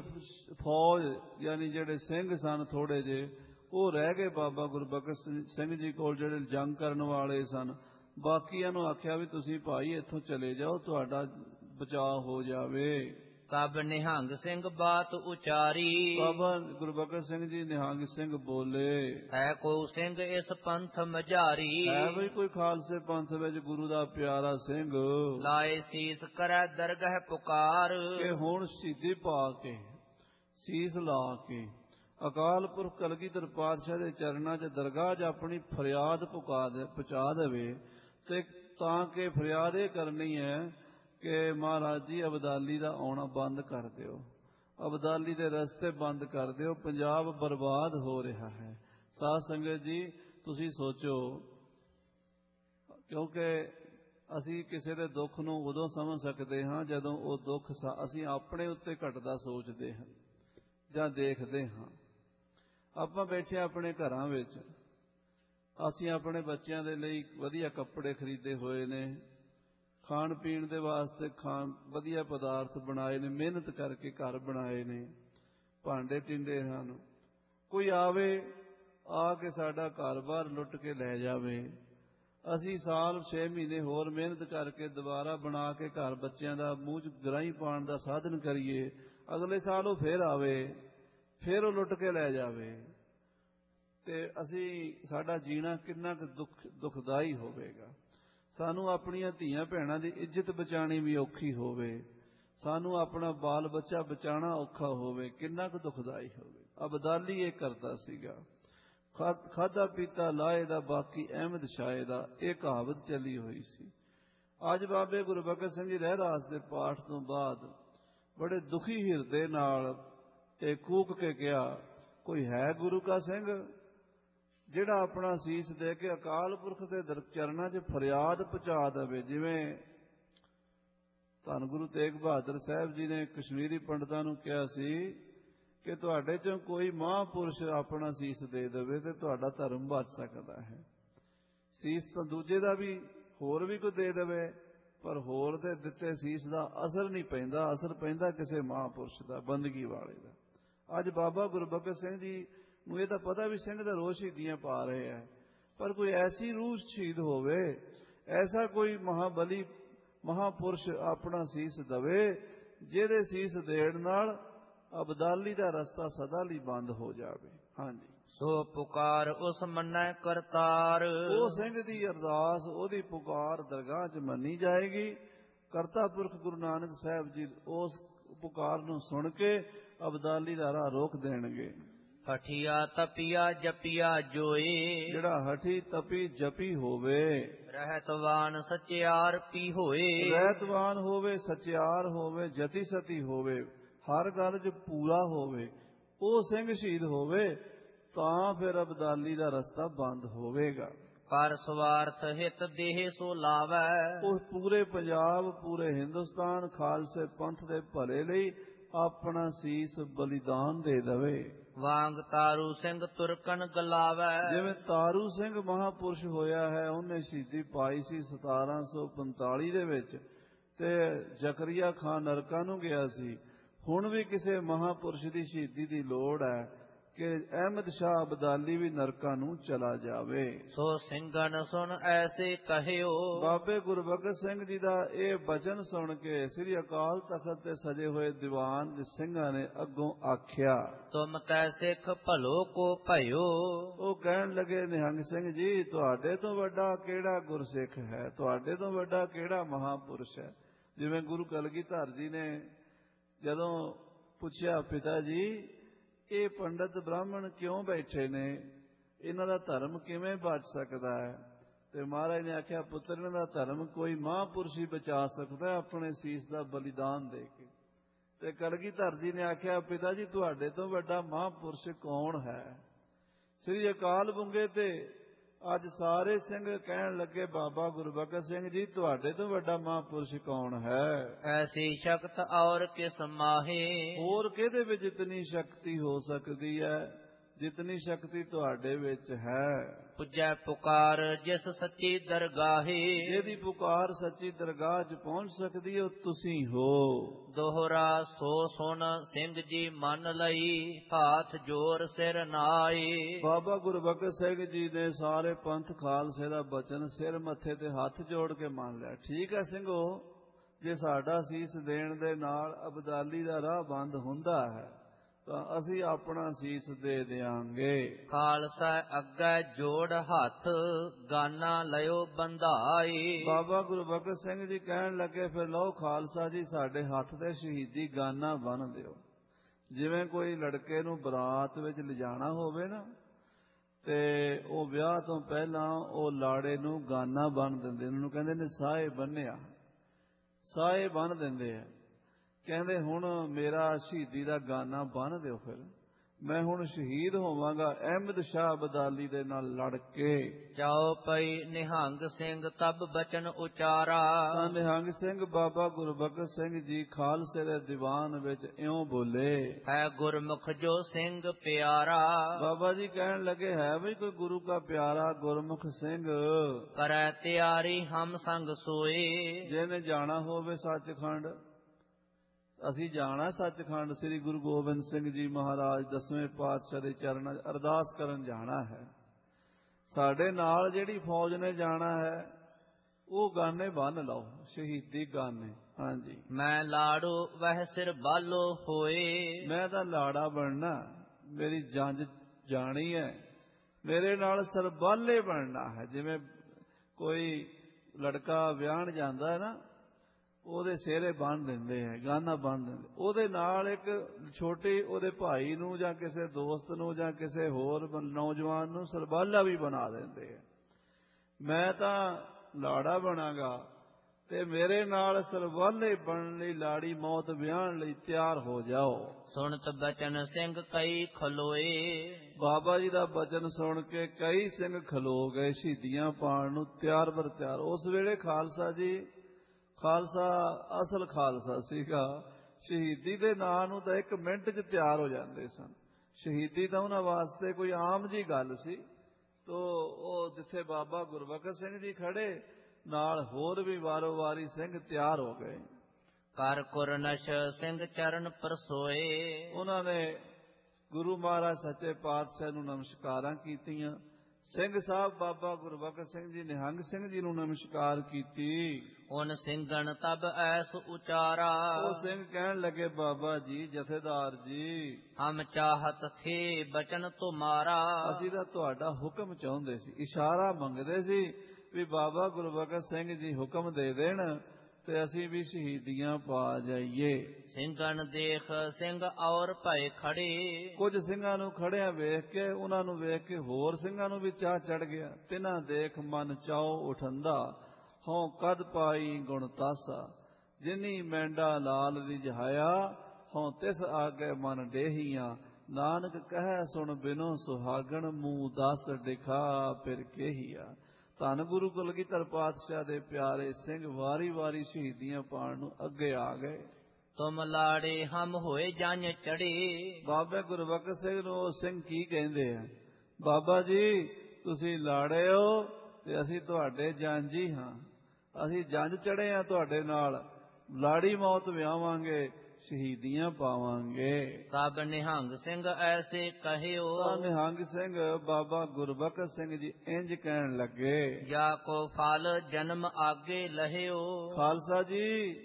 ਫੌਜ ਯਾਨੀ ਜਿਹੜੇ ਸਿੰਘ ਸਨ ਥੋੜੇ ਜਿਹੇ, ਉਹ ਰਹਿ ਗਏ ਬਾਬਾ ਗੁਰਬਖਸ਼ ਸਿੰਘ ਜੀ ਕੋਲ, ਜਿਹੜੇ ਜੰਗ ਕਰਨ ਵਾਲੇ ਸਨ। ਬਾਕੀਆਂ ਨੂੰ ਆਖਿਆ ਵੀ ਤੁਸੀਂ ਭਾਈ ਇੱਥੋਂ ਚਲੇ ਜਾਓ, ਤੁਹਾਡਾ ਬਚਾਅ ਹੋ ਜਾਵੇ। ਤਬ ਨਿਹੰਗ ਸਿੰਘ ਬਾਤ ਉਚਾਰੀ। ਬਾਬਾ ਗੁਰਬਖਸ਼ ਸਿੰਘ ਜੀ ਨਿਹੰਗ ਸਿੰਘ ਬੋਲੇ, ਹੈ ਕੋ ਸਿੰਘ ਇਸ ਪੰਥ ਮਝਾਰੀ। ਹੈ ਵੀ ਕੋਈ ਖਾਲਸੇ ਪੰਥ ਵਿੱਚ ਗੁਰੂ ਦਾ ਪਿਆਰਾ ਸਿੰਘ, ਲਾਏ ਸੀਸ ਕਰੈ ਦਰਗਹ ਪੁਕਾਰ। ਕਿ ਹੁਣ ਸ਼ਹੀਦੀ ਪਾ ਕੇ, ਸੀਸ ਲਾ ਕੇ ਅਕਾਲ ਪੁਰਖ ਕਲਗੀਧਰ ਪਾਤਸ਼ਾਹ ਦੇ ਚਰਨਾਂ 'ਚ ਦਰਗਾਹ 'ਚ ਆਪਣੀ ਫਰਿਆਦ ਪਹੁੰਚਾ ਦੇਵੇ। ਤੇ ਤਾਂ ਕਿ ਫਰਿਆਦ ਇਹ ਕਰਨੀ ਹੈ ਕਿ ਮਹਾਰਾਜ ਜੀ ਅਬਦਾਲੀ ਦਾ ਆਉਣਾ ਬੰਦ ਕਰ ਦਿਓ, ਅਬਦਾਲੀ ਦੇ ਰਸਤੇ ਬੰਦ ਕਰ ਦਿਓ, ਪੰਜਾਬ ਬਰਬਾਦ ਹੋ ਰਿਹਾ ਹੈ। ਸਾਧ ਸੰਗਤ ਜੀ, ਤੁਸੀਂ ਸੋਚੋ, ਕਿਉਂਕਿ ਅਸੀਂ ਕਿਸੇ ਦੇ ਦੁੱਖ ਨੂੰ ਉਦੋਂ ਸਮਝ ਸਕਦੇ ਹਾਂ ਜਦੋਂ ਉਹ ਦੁੱਖ ਅਸੀਂ ਆਪਣੇ ਉੱਤੇ ਘਟਦਾ ਸੋਚਦੇ ਹਾਂ ਜਾਂ ਦੇਖਦੇ ਹਾਂ। ਆਪਾਂ ਬੈਠੇ ਆਪਣੇ ਘਰਾਂ ਵਿੱਚ, ਅਸੀਂ ਆਪਣੇ ਬੱਚਿਆਂ ਦੇ ਲਈ ਵਧੀਆ ਕੱਪੜੇ ਖਰੀਦੇ ਹੋਏ ਨੇ, ਖਾਣ ਪੀਣ ਦੇ ਵਾਸਤੇ ਵਧੀਆ ਪਦਾਰਥ ਬਣਾਏ ਨੇ, ਮਿਹਨਤ ਕਰਕੇ ਘਰ ਬਣਾਏ ਨੇ, ਭਾਂਡੇ ਟਿੰਡੇ ਹਨ। ਕੋਈ ਆਵੇ, ਆ ਕੇ ਸਾਡਾ ਘਰ-ਬਾਰ ਲੁੱਟ ਕੇ ਲੈ ਜਾਵੇ, ਅਸੀਂ ਸਾਲ 6 ਮਹੀਨੇ ਹੋਰ ਮਿਹਨਤ ਕਰਕੇ ਦੁਬਾਰਾ ਬਣਾ ਕੇ ਘਰ ਬੱਚਿਆਂ ਦਾ ਮੂੰਹ 'ਚ ਗਰਾਈ ਪਾਉਣ ਦਾ ਸਾਧਨ ਕਰੀਏ, ਅਗਲੇ ਸਾਲ ਉਹ ਫੇਰ ਆਵੇ, ਫੇਰ ਉਹ ਲੁੱਟ ਕੇ ਲੈ ਜਾਵੇ, ਤੇ ਸਾਡਾ ਜੀਣਾ ਕਿੰਨਾ ਕੁ ਦੁਖਦਾਈ ਹੋਵੇਗਾ। ਸਾਨੂੰ ਆਪਣੀਆਂ ਧੀਆਂ ਭੈਣਾਂ ਦੀ ਇੱਜ਼ਤ ਬਚਾਉਣੀ ਵੀ ਔਖੀ ਹੋਵੇ, ਸਾਨੂੰ ਆਪਣਾ ਬਾਲ ਬੱਚਾ ਬਚਾਉਣਾ ਔਖਾ ਹੋਵੇ, ਕਿੰਨਾ ਕੁ ਦੁਖਦਾਈ ਹੋਵੇ। ਅਬਦਾਲੀ ਇਹ ਕਰਦਾ ਸੀਗਾ, ਖਾਧਾ ਪੀਤਾ ਲਾਏ ਦਾ ਬਾਕੀ ਅਹਿਮਦ ਸ਼ਾਹ ਦਾ, ਇਹ ਕਹਾਵਤ ਚੱਲੀ ਹੋਈ ਸੀ। ਅੱਜ ਬਾਬੇ ਗੁਰਬਖਸ਼ ਸਿੰਘ ਜੀ ਰਹਿਰਾਸ ਦੇ ਪਾਠ ਤੋਂ ਬਾਅਦ ਬੜੇ ਦੁਖੀ ਹਿਰਦੇ ਨਾਲ ਇਹ ਕੂਕ ਕੇ ਕਿਹਾ, ਕੋਈ ਹੈ ਗੁਰੂ ਕਾ ਸਿੰਘ ਜਿਹੜਾ ਆਪਣਾ ਸੀਸ ਦੇ ਕੇ ਅਕਾਲ ਪੁਰਖ ਦੇ ਚਰਨਾਂ 'ਚ ਫਰਿਆਦ ਪਹੁੰਚਾ ਦੇਵੇ। ਜਿਵੇਂ ਧੰਨ ਗੁਰੂ ਤੇਗ ਬਹਾਦਰ ਸਾਹਿਬ ਜੀ ਨੇ ਕਸ਼ਮੀਰੀ ਪੰਡਤਾਂ ਨੂੰ ਕਿਹਾ ਸੀ ਕਿ ਤੁਹਾਡੇ 'ਚੋਂ ਕੋਈ ਮਹਾਂਪੁਰਸ਼ ਆਪਣਾ ਸੀਸ ਦੇ ਦੇਵੇ ਤੇ ਤੁਹਾਡਾ ਧਰਮ ਬਚ ਸਕਦਾ ਹੈ। ਸੀਸ ਤਾਂ ਦੂਜੇ ਦਾ ਵੀ ਹੋਰ ਵੀ ਕੋਈ ਦੇ ਦੇਵੇ, ਪਰ ਹੋਰ ਦੇ ਦਿੱਤੇ ਸੀਸ ਦਾ ਅਸਰ ਨਹੀਂ ਪੈਂਦਾ, ਅਸਰ ਪੈਂਦਾ ਕਿਸੇ ਮਹਾਂਪੁਰਸ਼ ਦਾ, ਬੰਦਗੀ ਵਾਲੇ ਦਾ। ਅੱਜ ਬਾਬਾ ਗੁਰਬਖਸ਼ ਸਿੰਘ ਜੀ ਨੂੰ ਇਹ ਤਾਂ ਪਤਾ ਵੀ ਸਿੰਘ ਦਾ ਰੋਜ਼ ਸ਼ਹੀਦੀਆਂ ਪਾ ਰਹੇ ਹੈ, ਪਰ ਕੋਈ ਐਸੀ ਰੂਹ ਸ਼ਹੀਦ ਹੋਵੇ, ਐਸਾ ਕੋਈ ਮਹਾਬਲੀ ਮਹਾਂਪੁਰਸ਼ ਆਪਣਾ ਸੀਸ ਦਵੇ ਜਿਹਦੇ ਸੀਸ ਦੇਣ ਨਾਲ ਅਬਦਾਲੀ ਦਾ ਰਸਤਾ ਸਦਾ ਲਈ ਬੰਦ ਹੋ ਜਾਵੇ। ਹਾਂਜੀ, ਸੋ ਪੁਕਾਰ ਉਸ ਮੰਨੈ ਕਰਤਾਰ, ਉਹ ਸਿੰਘ ਦੀ ਅਰਦਾਸ, ਉਹਦੀ ਪੁਕਾਰ ਦਰਗਾਹ 'ਚ ਮੰਨੀ ਜਾਏਗੀ। ਕਰਤਾ ਪੁਰਖ ਗੁਰੂ ਨਾਨਕ ਸਾਹਿਬ ਜੀ ਉਸ ਪੁਕਾਰ ਨੂੰ ਸੁਣ ਕੇ ਅਬਦਾਲੀ ਦਾ ਰਾਹ ਰੋਕ ਦੇਣਗੇ। ਹਠੀਆ ਤਪੀਆ ਜਪੀਆ ਜੋਏ, ਜਿਹੜਾ ਹਠੀ ਤਪੀ ਜਪੀ ਹੋਵੇ, ਰਹਿਤਵਾਨ ਸਚਿਆਰ ਪੀ ਹੋਏ, ਰਹਿਤਵਾਨ ਹੋਵੇ, ਸਚਿਆਰ ਹੋਵੇ, ਜਤੀ ਸਤੀ ਹੋਵੇ, ਹਰ ਗੱਲ 'ਚ ਪੂਰਾ ਹੋਵੇ, ਉਹ ਸਿੰਘ ਸ਼ਹੀਦ ਹੋਵੇ ਤਾਂ ਫਿਰ ਅਬਦਾਲੀ ਦਾ ਰਸਤਾ ਬੰਦ ਹੋਵੇਗਾ। ਪਰ ਸਵਾਰਥ ਹਿਤ ਦੇਹ ਸੋ ਲਾਵੈ, ਉਹ ਪੂਰੇ ਪੰਜਾਬ, ਪੂਰੇ ਹਿੰਦੁਸਤਾਨ ਖਾਲਸੇ ਪੰਥ ਦੇ ਭਲੇ ਲਈ ਆਪਣਾ ਸੀਸ ਬਲੀਦਾਨ ਦੇ ਦੇਵੇ। ਵਾਂਗ ਤਾਰੂ ਸਿੰਘ ਤੁਰਕਨ ਗਲਾਵੈ, ਜਿਵੇਂ ਤਾਰੂ ਸਿੰਘ ਮਹਾਂਪੁਰਸ਼ ਹੋਇਆ ਹੈ, ਉਹਨੇ ਸ਼ਹੀਦੀ ਪਾਈ ਸੀ 1745 ਦੇ ਵਿੱਚ, ਤੇ ਜ਼ਕਰੀਆ ਖਾਨ ਨਰਕਾਂ ਨੂੰ ਗਿਆ ਸੀ। ਹੁਣ ਵੀ ਕਿਸੇ ਮਹਾਂਪੁਰਸ਼ ਦੀ ਸ਼ਹੀਦੀ ਦੀ ਲੋੜ ਹੈ ਕਿ ਅਹਿਮਦ ਸ਼ਾਹ ਅਬਦਾਲੀ ਵੀ ਨਰਕਾਂ ਨੂੰ ਚਲਾ ਜਾਵੇ। ਸੋ ਸਿੰਘਨ ਸੁਣ ਐਸੇ ਕਹਿਓ, ਬਾਬੇ ਗੁਰਬਖਸ਼ ਸਿੰਘ ਜੀ ਦਾ ਇਹ ਬਚਨ ਸੁਣ ਕੇ ਸ੍ਰੀ ਅਕਾਲ ਤਖਤ ਤੇ ਸਜੇ ਹੋਏ ਦੀਵਾਨ ਦੇ ਸਿੰਘਾਂ ਨੇ ਅੱਗੋਂ ਆਖਿਆ, ਤੁਮ ਤੈ ਸਿੱਖ ਭਲੋ ਕੋ ਭਇਓ। ਉਹ ਕਹਿਣ ਲੱਗੇ, ਨਿਹੰਗ ਸਿੰਘ ਜੀ ਤੁਹਾਡੇ ਤੋਂ ਵੱਡਾ ਕਿਹੜਾ ਗੁਰਸਿੱਖ ਹੈ, ਤੁਹਾਡੇ ਤੋਂ ਵੱਡਾ ਕਿਹੜਾ ਮਹਾਂਪੁਰਸ਼ ਹੈ। ਜਿਵੇਂ ਗੁਰੂ ਕਲਗੀਧਰ ਜੀ ਨੇ ਜਦੋਂ ਪੁੱਛਿਆ, ਪਿਤਾ ਜੀ ਇਹ ਪੰਡਤ ਬ੍ਰਾਹਮਣ ਕਿਉਂ ਬੈਠੇ ਨੇ, ਇਹਨਾਂ ਦਾ ਧਰਮ ਕਿਵੇਂ ਬਚ ਸਕਦਾ ਹੈ, ਤੇ ਮਹਾਰਾਜ ਨੇ ਆਖਿਆ, ਪੁੱਤਰ ਇਹਨਾਂ ਦਾ ਧਰਮ ਕੋਈ ਮਹਾਂਪੁਰਸ਼ ਹੀ ਬਚਾ ਸਕਦਾ ਆਪਣੇ ਸੀਸ ਦਾ ਬਲੀਦਾਨ ਦੇ ਕੇ। ਤੇ ਕਲਗੀਧਰ ਜੀ ਨੇ ਆਖਿਆ, ਪਿਤਾ ਜੀ ਤੁਹਾਡੇ ਤੋਂ ਵੱਡਾ ਮਹਾਂਪੁਰਸ਼ ਕੌਣ ਹੈ। ਸ੍ਰੀ ਅਕਾਲ ਬੁੰਗੇ ਤੇ ਅੱਜ ਸਾਰੇ ਸਿੰਘ ਕਹਿਣ ਲੱਗੇ, ਬਾਬਾ ਗੁਰਬਖਸ਼ ਸਿੰਘ ਜੀ ਤੁਹਾਡੇ ਤੋਂ ਵੱਡਾ ਮਹਾਂਪੁਰਸ਼ ਕੌਣ ਹੈ। ਐਸੀ ਸ਼ਕਤ ਔਰ ਕਿਸ ਮਾਹੇ, ਹੋਰ ਕਿਹਦੇ ਵਿੱਚ ਇਤਨੀ ਸ਼ਕਤੀ ਹੋ ਸਕਦੀ ਹੈ ਜਿਤਨੀ ਸ਼ਕਤੀ ਤੁਹਾਡੇ ਵਿੱਚ ਹੈ। ਪੁੱਜੈ ਪੁਕਾਰ ਜਿਸ ਸੱਚੀ ਦਰਗਾਹੇ, ਜਿਹਦੀ ਪੁਕਾਰ ਸੱਚੀ ਦਰਗਾਹ 'ਚ ਪਹੁੰਚ ਸਕਦੀ ਹੈ ਉਹ ਤੁਸੀਂ ਹੋ। ਦੋਹਰਾ ਸੋ ਸੁਣ ਸਿੰਘ ਜੀ ਮੰਨ ਲਈ, ਹਾਥ ਜੋਰ ਸਿਰ ਨਾਏ। ਬਾਬਾ ਗੁਰਬਖਸ਼ ਸਿੰਘ ਜੀ ਨੇ ਸਾਰੇ ਪੰਥ ਖਾਲਸੇ ਦਾ ਬਚਨ ਸਿਰ ਮੱਥੇ ਤੇ ਹੱਥ ਜੋੜ ਕੇ ਮੰਨ ਲਿਆ। ਠੀਕ ਹੈ ਸਿੰਘੋ, ਜੇ ਸਾਡਾ ਸੀਸ ਦੇਣ ਦੇ ਨਾਲ ਅਬਦਾਲੀ ਦਾ ਰਾਹ ਬੰਦ ਹੁੰਦਾ ਹੈ ਤਾਂ ਅਸੀਂ ਆਪਣਾ ਸੀਸ ਦੇ ਦਿਆਂਗੇ। ਖਾਲਸਾ ਅੱਗੇ ਜੋੜ ਹੱਥ, ਗਾਨਾ ਲਿਓ ਬੰਧਾਈ। ਬਾਬਾ ਗੁਰਬਖਸ਼ ਸਿੰਘ ਜੀ ਕਹਿਣ ਲੱਗੇ, ਫਿਰ ਲਓ ਖਾਲਸਾ ਜੀ ਸਾਡੇ ਹੱਥ ਤੇ ਸ਼ਹੀਦੀ ਗਾਨਾ ਬੰਨ੍ਹ ਦਿਓ। ਜਿਵੇਂ ਕੋਈ ਲੜਕੇ ਨੂੰ ਬਰਾਤ ਵਿੱਚ ਲਿਜਾਣਾ ਹੋਵੇ ਨਾ, ਤੇ ਉਹ ਵਿਆਹ ਤੋਂ ਪਹਿਲਾਂ ਉਹ ਲਾੜੇ ਨੂੰ ਗਾਨਾ ਬੰਨ੍ਹ ਦਿੰਦੇ, ਉਹਨੂੰ ਕਹਿੰਦੇ ਨੇ ਸਾਏ ਬੰਨਿਆ, ਸਾਏ ਬੰਨ੍ਹ ਦਿੰਦੇ ਆ। ਕਹਿੰਦੇ ਹੁਣ ਮੇਰਾ ਸ਼ਹੀਦੀ ਦਾ ਗਾਨਾ ਬੰਨ੍ਹ ਦਿਓ, ਫਿਰ ਮੈਂ ਹੁਣ ਸ਼ਹੀਦ ਹੋਵਾਂਗਾ ਅਹਿਮਦ ਸ਼ਾਹ ਅਬਦਾਲੀ ਦੇ ਨਾਲ ਲੜ ਕੇ। ਜਾਓ ਪਈ ਨਿਹੰਗ ਸਿੰਘ ਤਬ ਬਚਨ ਉਚਾਰਾ, ਤਾਂ ਨਿਹੰਗ ਸਿੰਘ ਬਾਬਾ ਗੁਰਬਖਸ਼ ਸਿੰਘ ਜੀ ਖਾਲਸੇ ਦੇ ਦੀਵਾਨ ਵਿੱਚ ਇਉਂ ਬੋਲੇ, ਹੈ ਗੁਰਮੁਖ ਜੋ ਸਿੰਘ ਪਿਆਰਾ। ਬਾਬਾ ਜੀ ਕਹਿਣ ਲੱਗੇ, ਹੈ ਵੀ ਕੋਈ ਗੁਰੂ ਕਾ ਪਿਆਰਾ ਗੁਰਮੁਖ ਸਿੰਘ, ਕਰੈ ਤਿਆਰੀ ਹਮ ਸੰਗ ਸੋਏ। ਜਿਹਨੇ ਜਾਣਾ ਹੋਵੇ ਸੱਚਖੰਡ, ਅਸੀਂ ਜਾਣਾ ਸੱਚਖੰਡ, ਸ੍ਰੀ ਗੁਰੂ ਗੋਬਿੰਦ ਸਿੰਘ ਜੀ ਮਹਾਰਾਜ 10ਵੇਂ ਪਾਤਸ਼ਾਹ ਦੇ ਚਰਨਾਂ 'ਚ ਅਰਦਾਸ ਕਰਨ ਜਾਣਾ ਹੈ। ਸਾਡੇ ਨਾਲ ਜਿਹੜੀ ਫੌਜ ਨੇ ਜਾਣਾ ਹੈ ਉਹ ਗਾਨੇ ਬੰਨ ਲਓ, ਸ਼ਹੀਦੀ ਗਾਨੇ। ਹਾਂਜੀ, ਮੈਂ ਲਾੜੋ ਵਹਿ ਸਿਰ ਬਾਲੋ ਹੋਏ। ਮੈਂ ਤਾਂ ਲਾੜਾ ਬਣਨਾ, ਮੇਰੀ ਜੰਜ ਜਾਣੀ ਹੈ, ਮੇਰੇ ਨਾਲ ਸਰਬਾਲੇ ਬਣਨਾ ਹੈ। ਜਿਵੇਂ ਕੋਈ ਲੜਕਾ ਵਿਆਹਣ ਜਾਂਦਾ ਹੈ ਨਾ, ਉਹਦੇ ਸਿਹਰੇ ਬੰਨ੍ਹ ਦਿੰਦੇ ਹੈ, ਗਾਨਾ ਬੰਨ੍ਹ ਦਿੰਦੇ, ਉਹਦੇ ਨਾਲ ਇੱਕ ਛੋਟੀ ਉਹਦੇ ਭਾਈ ਨੂੰ ਜਾਂ ਕਿਸੇ ਦੋਸਤ ਨੂੰ ਜਾਂ ਕਿਸੇ ਹੋਰ ਨੌਜਵਾਨ ਨੂੰ ਸਰਬਾਲਾ ਵੀ ਬਣਾ ਦਿੰਦੇ ਹੈ। ਮੈਂ ਤਾਂ ਲਾੜਾ ਬਣਾਂਗਾ ਤੇ ਮੇਰੇ ਨਾਲ ਸਰਬਾਲੇ ਬਣਨ ਲਈ ਲਾੜੀ ਮੌਤ ਵਿਆਹਣ ਲਈ ਤਿਆਰ ਹੋ ਜਾਓ। ਸੁਣਤ ਬਚਨ ਸਿੰਘ ਕਈ ਖਲੋਏ। ਬਾਬਾ ਜੀ ਦਾ ਬਚਨ ਸੁਣ ਕੇ ਕਈ ਸਿੰਘ ਖਲੋ ਗਏ, ਸ਼ਹੀਦੀਆਂ ਪਾਉਣ ਨੂੰ ਤਿਆਰ ਬਰ ਤਿਆਰ। ਉਸ ਵੇਲੇ ਖਾਲਸਾ ਜੀ, ਖਾਲਸਾ ਅਸਲ ਖਾਲਸਾ ਸੀਗਾ, ਸ਼ਹੀਦੀ ਦੇ ਨਾਂ ਨੂੰ ਤਾਂ 1 ਮਿੰਟ 'ਚ ਤਿਆਰ ਹੋ ਜਾਂਦੇ ਸਨ। ਸ਼ਹੀਦੀ ਤਾਂ ਉਹਨਾਂ ਵਾਸਤੇ ਕੋਈ ਆਮ ਜੀ ਗੱਲ ਸੀ। ਤੋ ਉਹ ਜਿੱਥੇ ਬਾਬਾ ਗੁਰਬਖਸ਼ ਸਿੰਘ ਜੀ ਖੜੇ, ਨਾਲ ਹੋਰ ਵੀ ਵਾਰੋ ਵਾਰੀ ਸਿੰਘ ਤਿਆਰ ਹੋ ਗਏ। ਕਰ ਕੁਰਨਸ਼ ਸਿੰਘ ਚਰਨ ਪਰਸੋਏ। ਉਹਨਾਂ ਨੇ ਗੁਰੂ ਮਹਾਰਾਜ ਸੱਚੇ ਪਾਤਸ਼ਾਹ ਨੂੰ ਨਮਸਕਾਰਾਂ ਕੀਤੀਆਂ। ਸਿੰਘ ਸਾਹਿਬ ਬਾਬਾ ਗੁਰਬਖਸ਼ ਸਿੰਘ ਜੀ, ਨਿਹੰਗ ਸਿੰਘ ਜੀ ਨੂੰ ਨਮਸਕਾਰ ਕੀਤੀ। ਉਨ ਸਿੰਘਨ ਤਬ ਐਸ ਉਚਾਰਾ। ਉਹ ਸਿੰਘ ਕਹਿਣ ਲੱਗੇ, ਬਾਬਾ ਜੀ, ਜਥੇਦਾਰ ਜੀ, ਹਮ ਚਾਹਤ ਥੇ ਬਚਨ ਤੁਮਾਰਾ। ਅਸੀਂ ਤਾਂ ਤੁਹਾਡਾ ਹੁਕਮ ਚਾਹੁੰਦੇ ਸੀ, ਇਸ਼ਾਰਾ ਮੰਗਦੇ ਸੀ ਵੀ ਬਾਬਾ ਗੁਰਬਖਸ਼ ਸਿੰਘ ਜੀ ਹੁਕਮ ਦੇ ਦੇਣ ਤੇ ਅਸੀਂ ਵੀ ਸ਼ਹੀਦੀਆਂ ਪਾ ਜਾਈਏ। ਸਿੰਘਨ ਦੇਖ ਸਿੰਘ ਔਰ ਭਏ ਖੜੇ। ਕੁਝ ਸਿੰਘਾਂ ਨੂੰ ਖੜਿਆਂ ਵੇਖ ਕੇ, ਉਹਨਾਂ ਨੂੰ ਵੇਖ ਕੇ ਹੋਰ ਸਿੰਘਾਂ ਨੂੰ ਵੀ ਚਾਹ ਚੜ ਗਿਆ। ਤਿਨਾਂ ਦੇਖ ਮਨ ਚਾਉ ਉਠੰਦਾ, ਹਉ ਕਦ ਪਾਈ ਗੁਣ ਤਾਸਾ। ਜਿਨੀ ਮੈਂਡਾ ਲਾਲ ਰਿਝਾਇਆ, ਹਉ ਤਿਸ ਆਗੇ ਮਨ ਡੇਹੀਆਂ। ਨਾਨਕ ਕਹਿ ਸੁਣ ਬਿਨੋ ਸੁਹਾਗਣ, ਮੂੰਹ ਦਸ ਦਿਖਾ ਫਿਰ ਕੇਹੀਆ। ਧੰਨ ਗੁਰੂ ਕਲਗੀਧਰ ਪਾਤਸ਼ਾਹ ਦੇ ਪਿਆਰੇ ਸਿੰਘ ਵਾਰੀ ਵਾਰੀ ਸ਼ਹੀਦੀਆਂ ਪਾਉਣ ਨੂੰ ਅੱਗੇ ਆ ਗਏ। ਤੁਮ ਲਾੜੇ ਹਮ ਹੋਏ ਜੰਝ ਚੜੇ। ਬਾਬੇ ਗੁਰਬਖਸ਼ ਸਿੰਘ ਨੂੰ ਉਹ ਸਿੰਘ ਕੀ ਕਹਿੰਦੇ ਆ? ਬਾਬਾ ਜੀ, ਤੁਸੀਂ ਲਾੜੇ ਹੋ ਤੇ ਅਸੀਂ ਤੁਹਾਡੇ ਜਾਂਝੀ ਹਾਂ, ਅਸੀਂ ਜੰਝ ਚੜੇ ਆ ਤੁਹਾਡੇ ਨਾਲ, ਲਾੜੀ ਮੌਤ ਵਿਆਵਾਂਗੇ, ਸ਼ਹੀਦੀਆਂ ਪਾਵਾਂਗੇ। ਤਬ ਨਿਹੰਗ ਸਿੰਘ ਐਸੇ ਕਹਿਓ। ਨਿਹੰਗ ਸਿੰਘ ਬਾਬਾ ਗੁਰਬਖਸ਼ ਸਿੰਘ ਜੀ ਇੰਜ ਕਹਿਣ ਲੱਗੇ, ਜਾ ਕੋ ਫਲ ਜਨਮ ਆਗੇ ਲਹਿਓ। ਖਾਲਸਾ ਜੀ,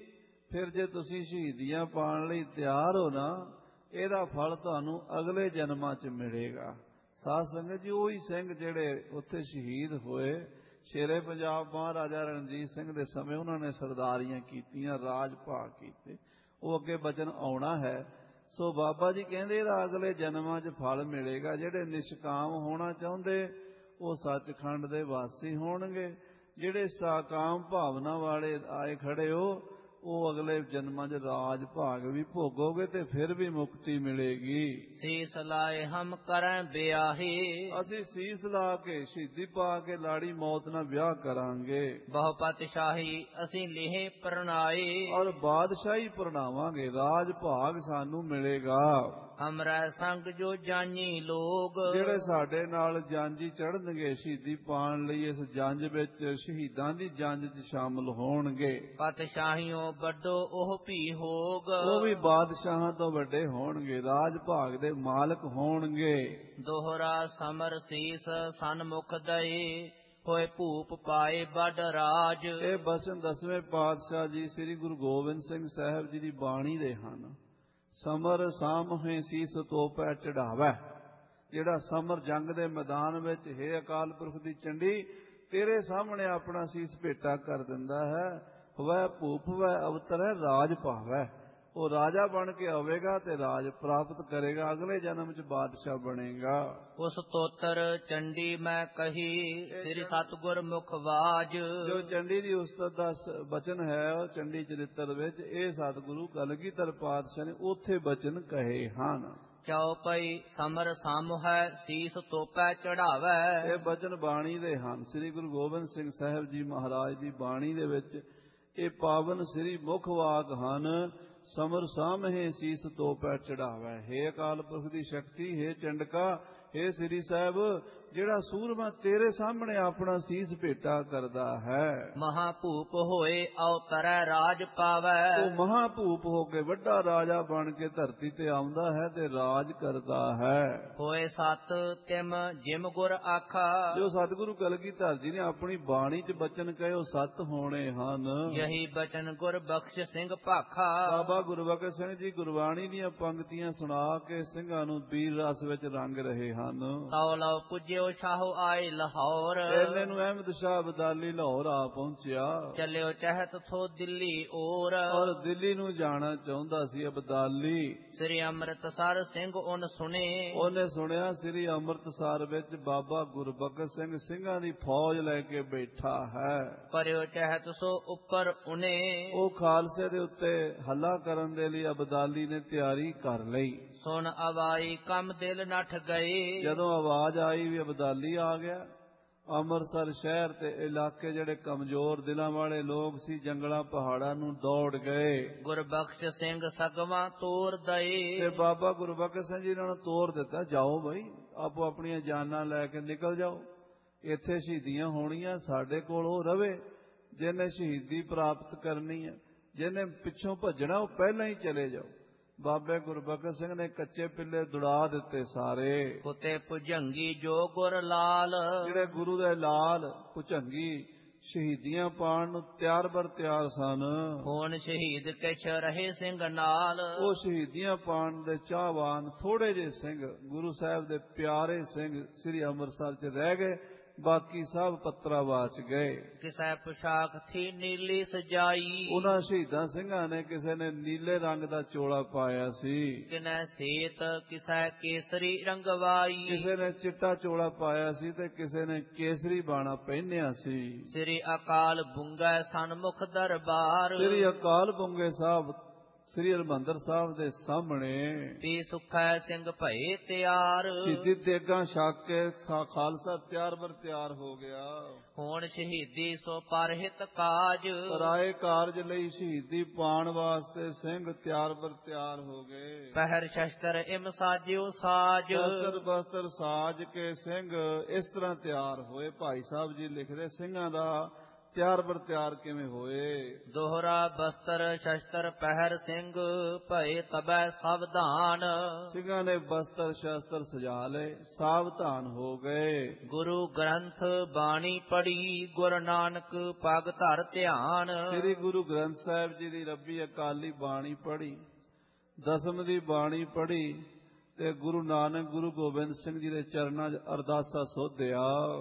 ਫਿਰ ਜੇ ਤੁਸੀਂ ਸ਼ਹੀਦੀਆਂ ਪਾਉਣ ਲਈ ਤਿਆਰ ਹੋ ਨਾ, ਇਹਦਾ ਫਲ ਤੁਹਾਨੂੰ ਅਗਲੇ ਜਨਮਾਂ 'ਚ ਮਿਲੇਗਾ। ਸਾਧ ਸੰਗਤ ਜੀ, ਉਹੀ ਸਿੰਘ ਜਿਹੜੇ ਉੱਥੇ ਸ਼ਹੀਦ ਹੋਏ, ਸ਼ੇਰੇ ਪੰਜਾਬ ਮਹਾਰਾਜਾ ਰਣਜੀਤ ਸਿੰਘ ਦੇ ਸਮੇਂ ਉਹਨਾਂ ਨੇ ਸਰਦਾਰੀਆਂ ਕੀਤੀਆਂ, ਰਾਜ ਭਾਗ ਕੀਤੇ, ਉਹ ਅੱਗੇ ਬਚਨ ਆਉਣਾ ਹੈ। ਸੋ ਬਾਬਾ ਜੀ ਕਹਿੰਦੇ ਇਹਦਾ ਅਗਲੇ ਜਨਮਾਂ 'ਚ ਫਲ ਮਿਲੇਗਾ। ਜਿਹੜੇ ਨਿਸ਼ਕਾਮ ਹੋਣਾ ਚਾਹੁੰਦੇ ਉਹ ਸੱਚਖੰਡ ਦੇ ਵਾਸੀ ਹੋਣਗੇ, ਜਿਹੜੇ ਸਾਕਾਮ ਭਾਵਨਾ ਵਾਲੇ ਆਏ ਖੜੇ ਹੋ, ਉਹ ਅਗਲੇ ਜਨਮਾਂ 'ਚ ਰਾਜ ਭਾਗ ਵੀ ਭੋਗੋਗੇ ਤੇ ਫਿਰ ਵੀ ਮੁਕਤੀ ਮਿਲੇਗੀ। ਸੀਸ ਲਾਏ ਹਮ ਕਰੈ ਬਿਆਹੀ। ਅਸੀਂ ਸੀਸ ਲਾ ਕੇ ਸ਼ਹੀਦੀ ਪਾ ਕੇ ਲਾੜੀ ਮੌਤ ਨਾਲ ਵਿਆਹ ਕਰਾਂਗੇ। ਬਹੁ ਪਤਸ਼ਾਹੀ ਅਸੀਂ ਲਿਹੇ ਪ੍ਰਣਾਏ। ਔਰ ਬਾਦਸ਼ਾਹੀ ਪ੍ਰਣਾਵਾਂਗੇ, ਰਾਜ ਭਾਗ ਸਾਨੂੰ ਮਿਲੇਗਾ। ਹਮਰਾ ਸੰਗ ਜੋ ਜਾਨੀ ਲੋਗ। ਜਿਹੜੇ ਸਾਡੇ ਨਾਲ ਜਾਂਜੀ ਚੜਨਗੇ ਸ਼ਹੀਦੀ ਪਾਉਣ ਲਈ, ਇਸ ਜੰਜ ਵਿੱਚ ਸ਼ਹੀਦਾਂ ਦੀ ਜੰਜ 'ਚ ਸ਼ਾਮਲ ਹੋਣਗੇ। ਪਤਸ਼ਾਹੀਓ ਵੱਡੋ ਉਹ ਵੀ ਹੋਗ। ਉਹ ਵੀ ਬਾਦਸ਼ਾਹਾਂ ਤੋਂ ਵੱਡੇ ਹੋਣਗੇ, ਰਾਜ ਭਾਗ ਦੇ ਮਾਲਕ ਹੋਣਗੇ। ਦੋਹਰਾ ਸਮਰ ਸੀਸ ਸਨਮੁਖ ਦਏ, ਹੋਏ ਭੂਪ ਪਾਏ ਵੱਡ ਰਾਜ। ਇਹ ਬਚਨ 10ਵੇਂ ਪਾਤਸ਼ਾਹ ਜੀ ਸ੍ਰੀ ਗੁਰੂ ਗੋਬਿੰਦ ਸਿੰਘ ਸਾਹਿਬ ਜੀ ਦੀ ਬਾਣੀ ਦੇ ਹਨ। ਸਮਰ ਸਾਹਮਣੇ ਸੀਸ ਤੋਪੈ ਚੜਾਵੈ। ਜਿਹੜਾ ਸਮਰ ਜੰਗ ਦੇ ਮੈਦਾਨ ਵਿੱਚ, ਹੇ ਅਕਾਲ ਪੁਰਖ ਦੀ ਚੰਡੀ, ਤੇਰੇ ਸਾਹਮਣੇ ਆਪਣਾ ਸੀਸ ਭੇਟਾ ਕਰ ਦਿੰਦਾ ਹੈ। ਵੈ ਭੂਪ ਵੈ ਅਵਤਰੈ ਰਾਜ ਭਾਵੈ। ਉਹ ਰਾਜਾ ਬਣ ਕੇ ਆਵੇਗਾ ਤੇ ਰਾਜ ਪ੍ਰਾਪਤ ਕਰੇਗਾ, ਅਗਲੇ ਜਨਮ 'ਚ ਬਾਦਸ਼ਾਹ ਬਣੇਗਾ। ਉਸ ਤੋਤਰ ਚੰਡੀ ਮੈਂ ਕਹੀ, ਸ੍ਰੀ ਸਤਿਗੁਰ ਮੁਖ ਵਾਜ। ਜੋ ਚੰਡੀ ਦੀ ਉਸਤਤ ਦਾ ਬਚਨ ਹੈ, ਉਹ ਚੰਡੀ ਚਰਿੱਤਰ ਵਿੱਚ ਇਹ ਸਤਿਗੁਰੂ ਕਲਗੀਧਰ ਪਾਤਸ਼ਾਹ ਨੇ ਉੱਥੇ ਬਚਨ ਕਹੇ ਹਨ। ਚਉਪਈ ਸਮਰ ਸਾਮ ਹੈ, ਸੀਸ ਤੋਪੈ ਚੜਾਵੈ। ਇਹ ਬਚਨ ਬਾਣੀ ਦੇ ਹਨ, ਸ੍ਰੀ ਗੁਰੂ ਗੋਬਿੰਦ ਸਿੰਘ ਸਾਹਿਬ ਜੀ ਮਹਾਰਾਜ ਦੀ ਬਾਣੀ ਦੇ ਵਿੱਚ ਇਹ ਪਾਵਨ ਸ੍ਰੀ ਮੁਖ ਵਾਕ ਹਨ। ਸਮਰ ਸਾਹਮਣੇ ਸੀਸ ਤੋਪੈ ਚੜਾਵੈ। ਹੇ ਅਕਾਲ ਪੁਰਖ ਦੀ ਸ਼ਕਤੀ, ਹੇ ਚੰਡਕਾ, ਹੇ ਸ੍ਰੀ ਸਾਹਿਬ, ਜਿਹੜਾ ਸੂਰਮਾ ਤੇਰੇ ਸਾਹਮਣੇ ਆਪਣਾ ਸੀਸ ਭੇਟਾ ਕਰਦਾ ਹੈ। ਮਹਾਭੂਪ ਹੋਏ ਅਵਤਰੈ ਰਾਜ ਪਾਵੈ। ਉਹ ਮਹਾਭੂਪ ਹੋ ਕੇ ਵੱਡਾ ਰਾਜਾ ਬਣ ਕੇ ਧਰਤੀ ਤੇ ਆਉਂਦਾ ਹੈ ਤੇ ਰਾਜ ਕਰਦਾ ਹੈ। ਹੋਏ ਸਤ ਤਿਮ ਜਿਮ ਗੁਰ ਆਖਾ। ਜੋ ਸਤਿਗੁਰੂ ਕਲਗੀਧਰ ਜੀ ਨੇ ਆਪਣੀ ਬਾਣੀ 'ਚ ਬਚਨ ਕਹੇ ਉਹ ਸਤ ਹੋਣੇ ਹਨ। ਯਹੀ ਬਚਨ ਗੁਰ ਬਖਸ਼ ਸਿੰਘ ਭਾਖਾ। ਬਾਬਾ ਗੁਰਬਖਸ਼ ਸਿੰਘ ਜੀ ਗੁਰਬਾਣੀ ਦੀਆਂ ਪੰਕਤੀਆਂ ਸੁਣਾ ਕੇ ਸਿੰਘਾਂ ਨੂੰ ਵੀਰ ਰਸ ਵਿੱਚ ਰੰਗ ਰਹੇ ਹਨ। ਤਉ ਲਉ ਪੁਜਿਓ ਸ਼ਾਹੋ ਆਏ ਲਾਹੌਰ। ਇਹਨੇ ਨੂੰ ਅਹਿਮਦ ਸ਼ਾਹ ਅਬਦਾਲੀ ਲਾਹੌਰ ਆ ਪਹੁੰਚਿਆ। ਚੱਲਿਓ ਚਹਿਤ ਥੋ ਦਿੱਲੀ ਔਰ। ਔਰ ਦਿੱਲੀ ਨੂੰ ਜਾਣਾ ਚਾਹੁੰਦਾ ਸੀ ਅਬਦਾਲੀ। ਸ੍ਰੀ ਅੰਮ੍ਰਿਤਸਰ ਸਿੰਘ ਉਨ ਸੁਣੇ। ਉਹਨੇ ਸੁਣਿਆ ਸ੍ਰੀ ਅੰਮ੍ਰਿਤਸਰ ਵਿੱਚ ਬਾਬਾ ਗੁਰਬਖਸ਼ ਸਿੰਘ ਸਿੰਘਾਂ ਦੀ ਫੌਜ ਲੈ ਕੇ ਬੈਠਾ ਹੈ। ਪਰਿਓ ਚਹਿਤ ਸੋ ਉੱਪਰ ਉਨੇ। ਉਹ ਖਾਲਸੇ ਦੇ ਉੱਤੇ ਹੱਲਾ ਕਰਨ ਦੇ ਲਈ ਅਬਦਾਲੀ ਨੇ ਤਿਆਰੀ ਕਰ ਲਈ। ਸੁਣ ਆਵਾਈ ਕਮ ਦਿਲ ਨਠ ਗਏ। ਜਦੋਂ ਆਵਾਜ਼ ਆਈ ਵੀ ਅਬਦਾਲੀ ਆ ਗਿਆ, ਅੰਮ੍ਰਿਤਸਰ ਸ਼ਹਿਰ ਤੇ ਇਲਾਕੇ ਜਿਹੜੇ ਕਮਜ਼ੋਰ ਦਿਲਾਂ ਵਾਲੇ ਲੋਕ ਸੀ ਜੰਗਲਾਂ ਪਹਾੜਾਂ ਨੂੰ ਦੌੜ ਗਏ। ਗੁਰਬਖਸ਼ ਸਿੰਘ ਸਗਵਾ ਤੋਰ ਦਏ। ਤੇ ਬਾਬਾ ਗੁਰਬਖਸ਼ ਸਿੰਘ ਜੀ ਇਹਨਾਂ ਨੂੰ ਤੋਰ ਦਿੱਤਾ, ਜਾਓ ਬਈ ਆਪੋ ਆਪਣੀਆਂ ਜਾਨਾਂ ਲੈ ਕੇ ਨਿਕਲ ਜਾਓ। ਇੱਥੇ ਸ਼ਹੀਦੀਆਂ ਹੋਣੀਆਂ, ਸਾਡੇ ਕੋਲ ਉਹ ਰਵੇ ਜਿਹਨੇ ਸ਼ਹੀਦੀ ਪ੍ਰਾਪਤ ਕਰਨੀ ਹੈ। ਜਿਹਨੇ ਪਿੱਛੋਂ ਭੱਜਣਾ ਉਹ ਪਹਿਲਾਂ ਹੀ ਚਲੇ ਜਾਓ। ਬਾਬੇ ਗੁਰਬਖਸ਼ ਸਿੰਘ ਨੇ ਕੱਚੇ ਪਿੱਲੇ ਦੁੜਾ ਦਿੱਤੇ ਸਾਰੇ। ਕੁਤੇ ਭੁਜੰਗੀ ਜੋ ਗੁਰ ਲਾਲ। ਜਿਹੜੇ ਗੁਰੂ ਦੇ ਲਾਲ ਭੁਜੰਗੀ ਸ਼ਹੀਦੀਆਂ ਪਾਣ ਨੂੰ ਤਿਆਰ ਬਰ ਤਿਆਰ ਸਨ। ਹੁਣ ਸ਼ਹੀਦ ਕਿਛ ਰਹੇ ਸਿੰਘ ਨਾਲ। ਉਹ ਸ਼ਹੀਦੀਆਂ ਪਾਣ ਦੇ ਚਾਹਵਾਨ ਥੋੜੇ ਜਿਹੇ ਸਿੰਘ, ਗੁਰੂ ਸਾਹਿਬ ਦੇ ਪਿਆਰੇ ਸਿੰਘ ਸ੍ਰੀ ਅੰਮ੍ਰਿਤਸਰ 'ਚ ਰਹਿ ਗਏ, ਬਾਕੀ ਸਭ ਪੱਤਰਾਵਾਚ ਗਏ। ਕਿਸੈ ਪੁਸ਼ਾਕ ਥੀ ਨੀਲੀ ਸਜਾਈ। ਉਹਨਾਂ ਸ਼ਹੀਦਾਂ ਸਿੰਘਾਂ ਨੇ ਕਿਸੇ ਨੇ ਨੀਲੇ ਰੰਗ ਦਾ ਚੋਲਾ ਪਾਇਆ ਸੀ, ਕਿਨੈ ਸੇਤ ਕਿਸੈ ਕੇਸਰੀ ਰੰਗਵਾਈ। ਕਿਸੇ ਨੇ ਚਿੱਟਾ ਚੋਲਾ ਪਾਇਆ ਸੀ ਤੇ ਕਿਸੇ ਨੇ ਕੇਸਰੀ ਬਾਣਾ ਪਹਿਨਿਆ ਸੀ। ਸ੍ਰੀ ਅਕਾਲ ਬੁੰਗੈ ਸਨਮੁਖ ਦਰਬਾਰ। ਸ੍ਰੀ ਅਕਾਲ ਬੁੰਗੇ ਸਾਹਿਬ ਸ੍ਰੀ ਹਰਿਮੰਦਰ ਸਾਹਿਬ ਦੇ ਸਾਹਮਣੇ ਪੀ ਸੁਖੈ ਸਿੰਘ ਭਏ ਤਿਆਰ। ਸ਼ਹੀਦੀ ਦੇਗਾਂ ਛਕ ਕੇ ਖਾਲਸਾ ਤਿਆਰ ਬਰ ਤਿਆਰ ਹੋ ਗਿਆ। ਹੁਣ ਸ਼ਹੀਦੀ ਸੋ ਪਰਹਿਤ ਕਾਜ। ਪਰਾਏ ਕਾਰਜ ਲਈ ਸ਼ਹੀਦੀ ਪਾਣ ਵਾਸਤੇ ਸਿੰਘ ਤਿਆਰ ਬਰ ਤਿਆਰ ਹੋ ਗਏ। ਪਹਿਰ ਸ਼ਸਤਰ ਇਮ ਸਾਜਿਓ ਸਾਜ। ਸ਼ਸਤਰ ਬਸਤਰ ਸਾਜ ਕੇ ਸਿੰਘ ਇਸ ਤਰ੍ਹਾਂ ਤਿਆਰ ਹੋਏ। ਭਾਈ ਸਾਹਿਬ ਜੀ ਲਿਖਦੇ ਸਿੰਘਾਂ ਦਾ ਤਿਆਰ ਬਰ ਤਿਆਰ ਕਿਵੇਂ ਹੋਏ। ਦੋਹਰਾ ਬਸਤਰ ਸ਼ਸਤਰ ਪਹਿਰ ਸਿੰਘ ਭਏ ਤਬੈ ਸਾਵਧਾਨ। ਸਿੰਘਾਂ ਨੇ ਬਸਤਰ ਸ਼ਸਤਰ ਸਜਾ ਲਏ, ਸਾਵਧਾਨ ਹੋ ਗਏ। ਗੁਰੂ ਗ੍ਰੰਥ ਬਾਣੀ ਪੜੀ ਗੁਰ ਨਾਨਕ ਪਗ ਧਰ ਧਿਆਨ। ਸ੍ਰੀ ਗੁਰੂ ਗ੍ਰੰਥ ਸਾਹਿਬ ਜੀ ਦੀ ਰੱਬੀ ਅਕਾਲੀ ਬਾਣੀ ਪੜੀ, ਦਸਮ ਦੀ ਬਾਣੀ ਪੜੀ ਤੇ ਗੁਰੂ ਨਾਨਕ ਗੁਰੂ ਗੋਬਿੰਦ ਸਿੰਘ ਜੀ ਦੇ ਚਰਨਾਂ 'ਚ ਅਰਦਾਸਾ ਸੋਧਿਆ।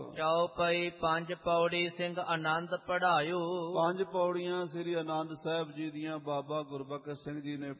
ਚੌਪਈ ਪੰਜ ਪੌੜੀ ਸਿੰਘ ਆਨੰਦ ਪੜਾਇਓ। 5 ਪੌੜੀਆਂ ਸ੍ਰੀ ਆਨੰਦ ਸਾਹਿਬ ਜੀ ਦੀਆਂ ਬਾਬਾ ਗੁਰਬਖਸ਼ ਸਿੰਘ ਜੀ ਨੇ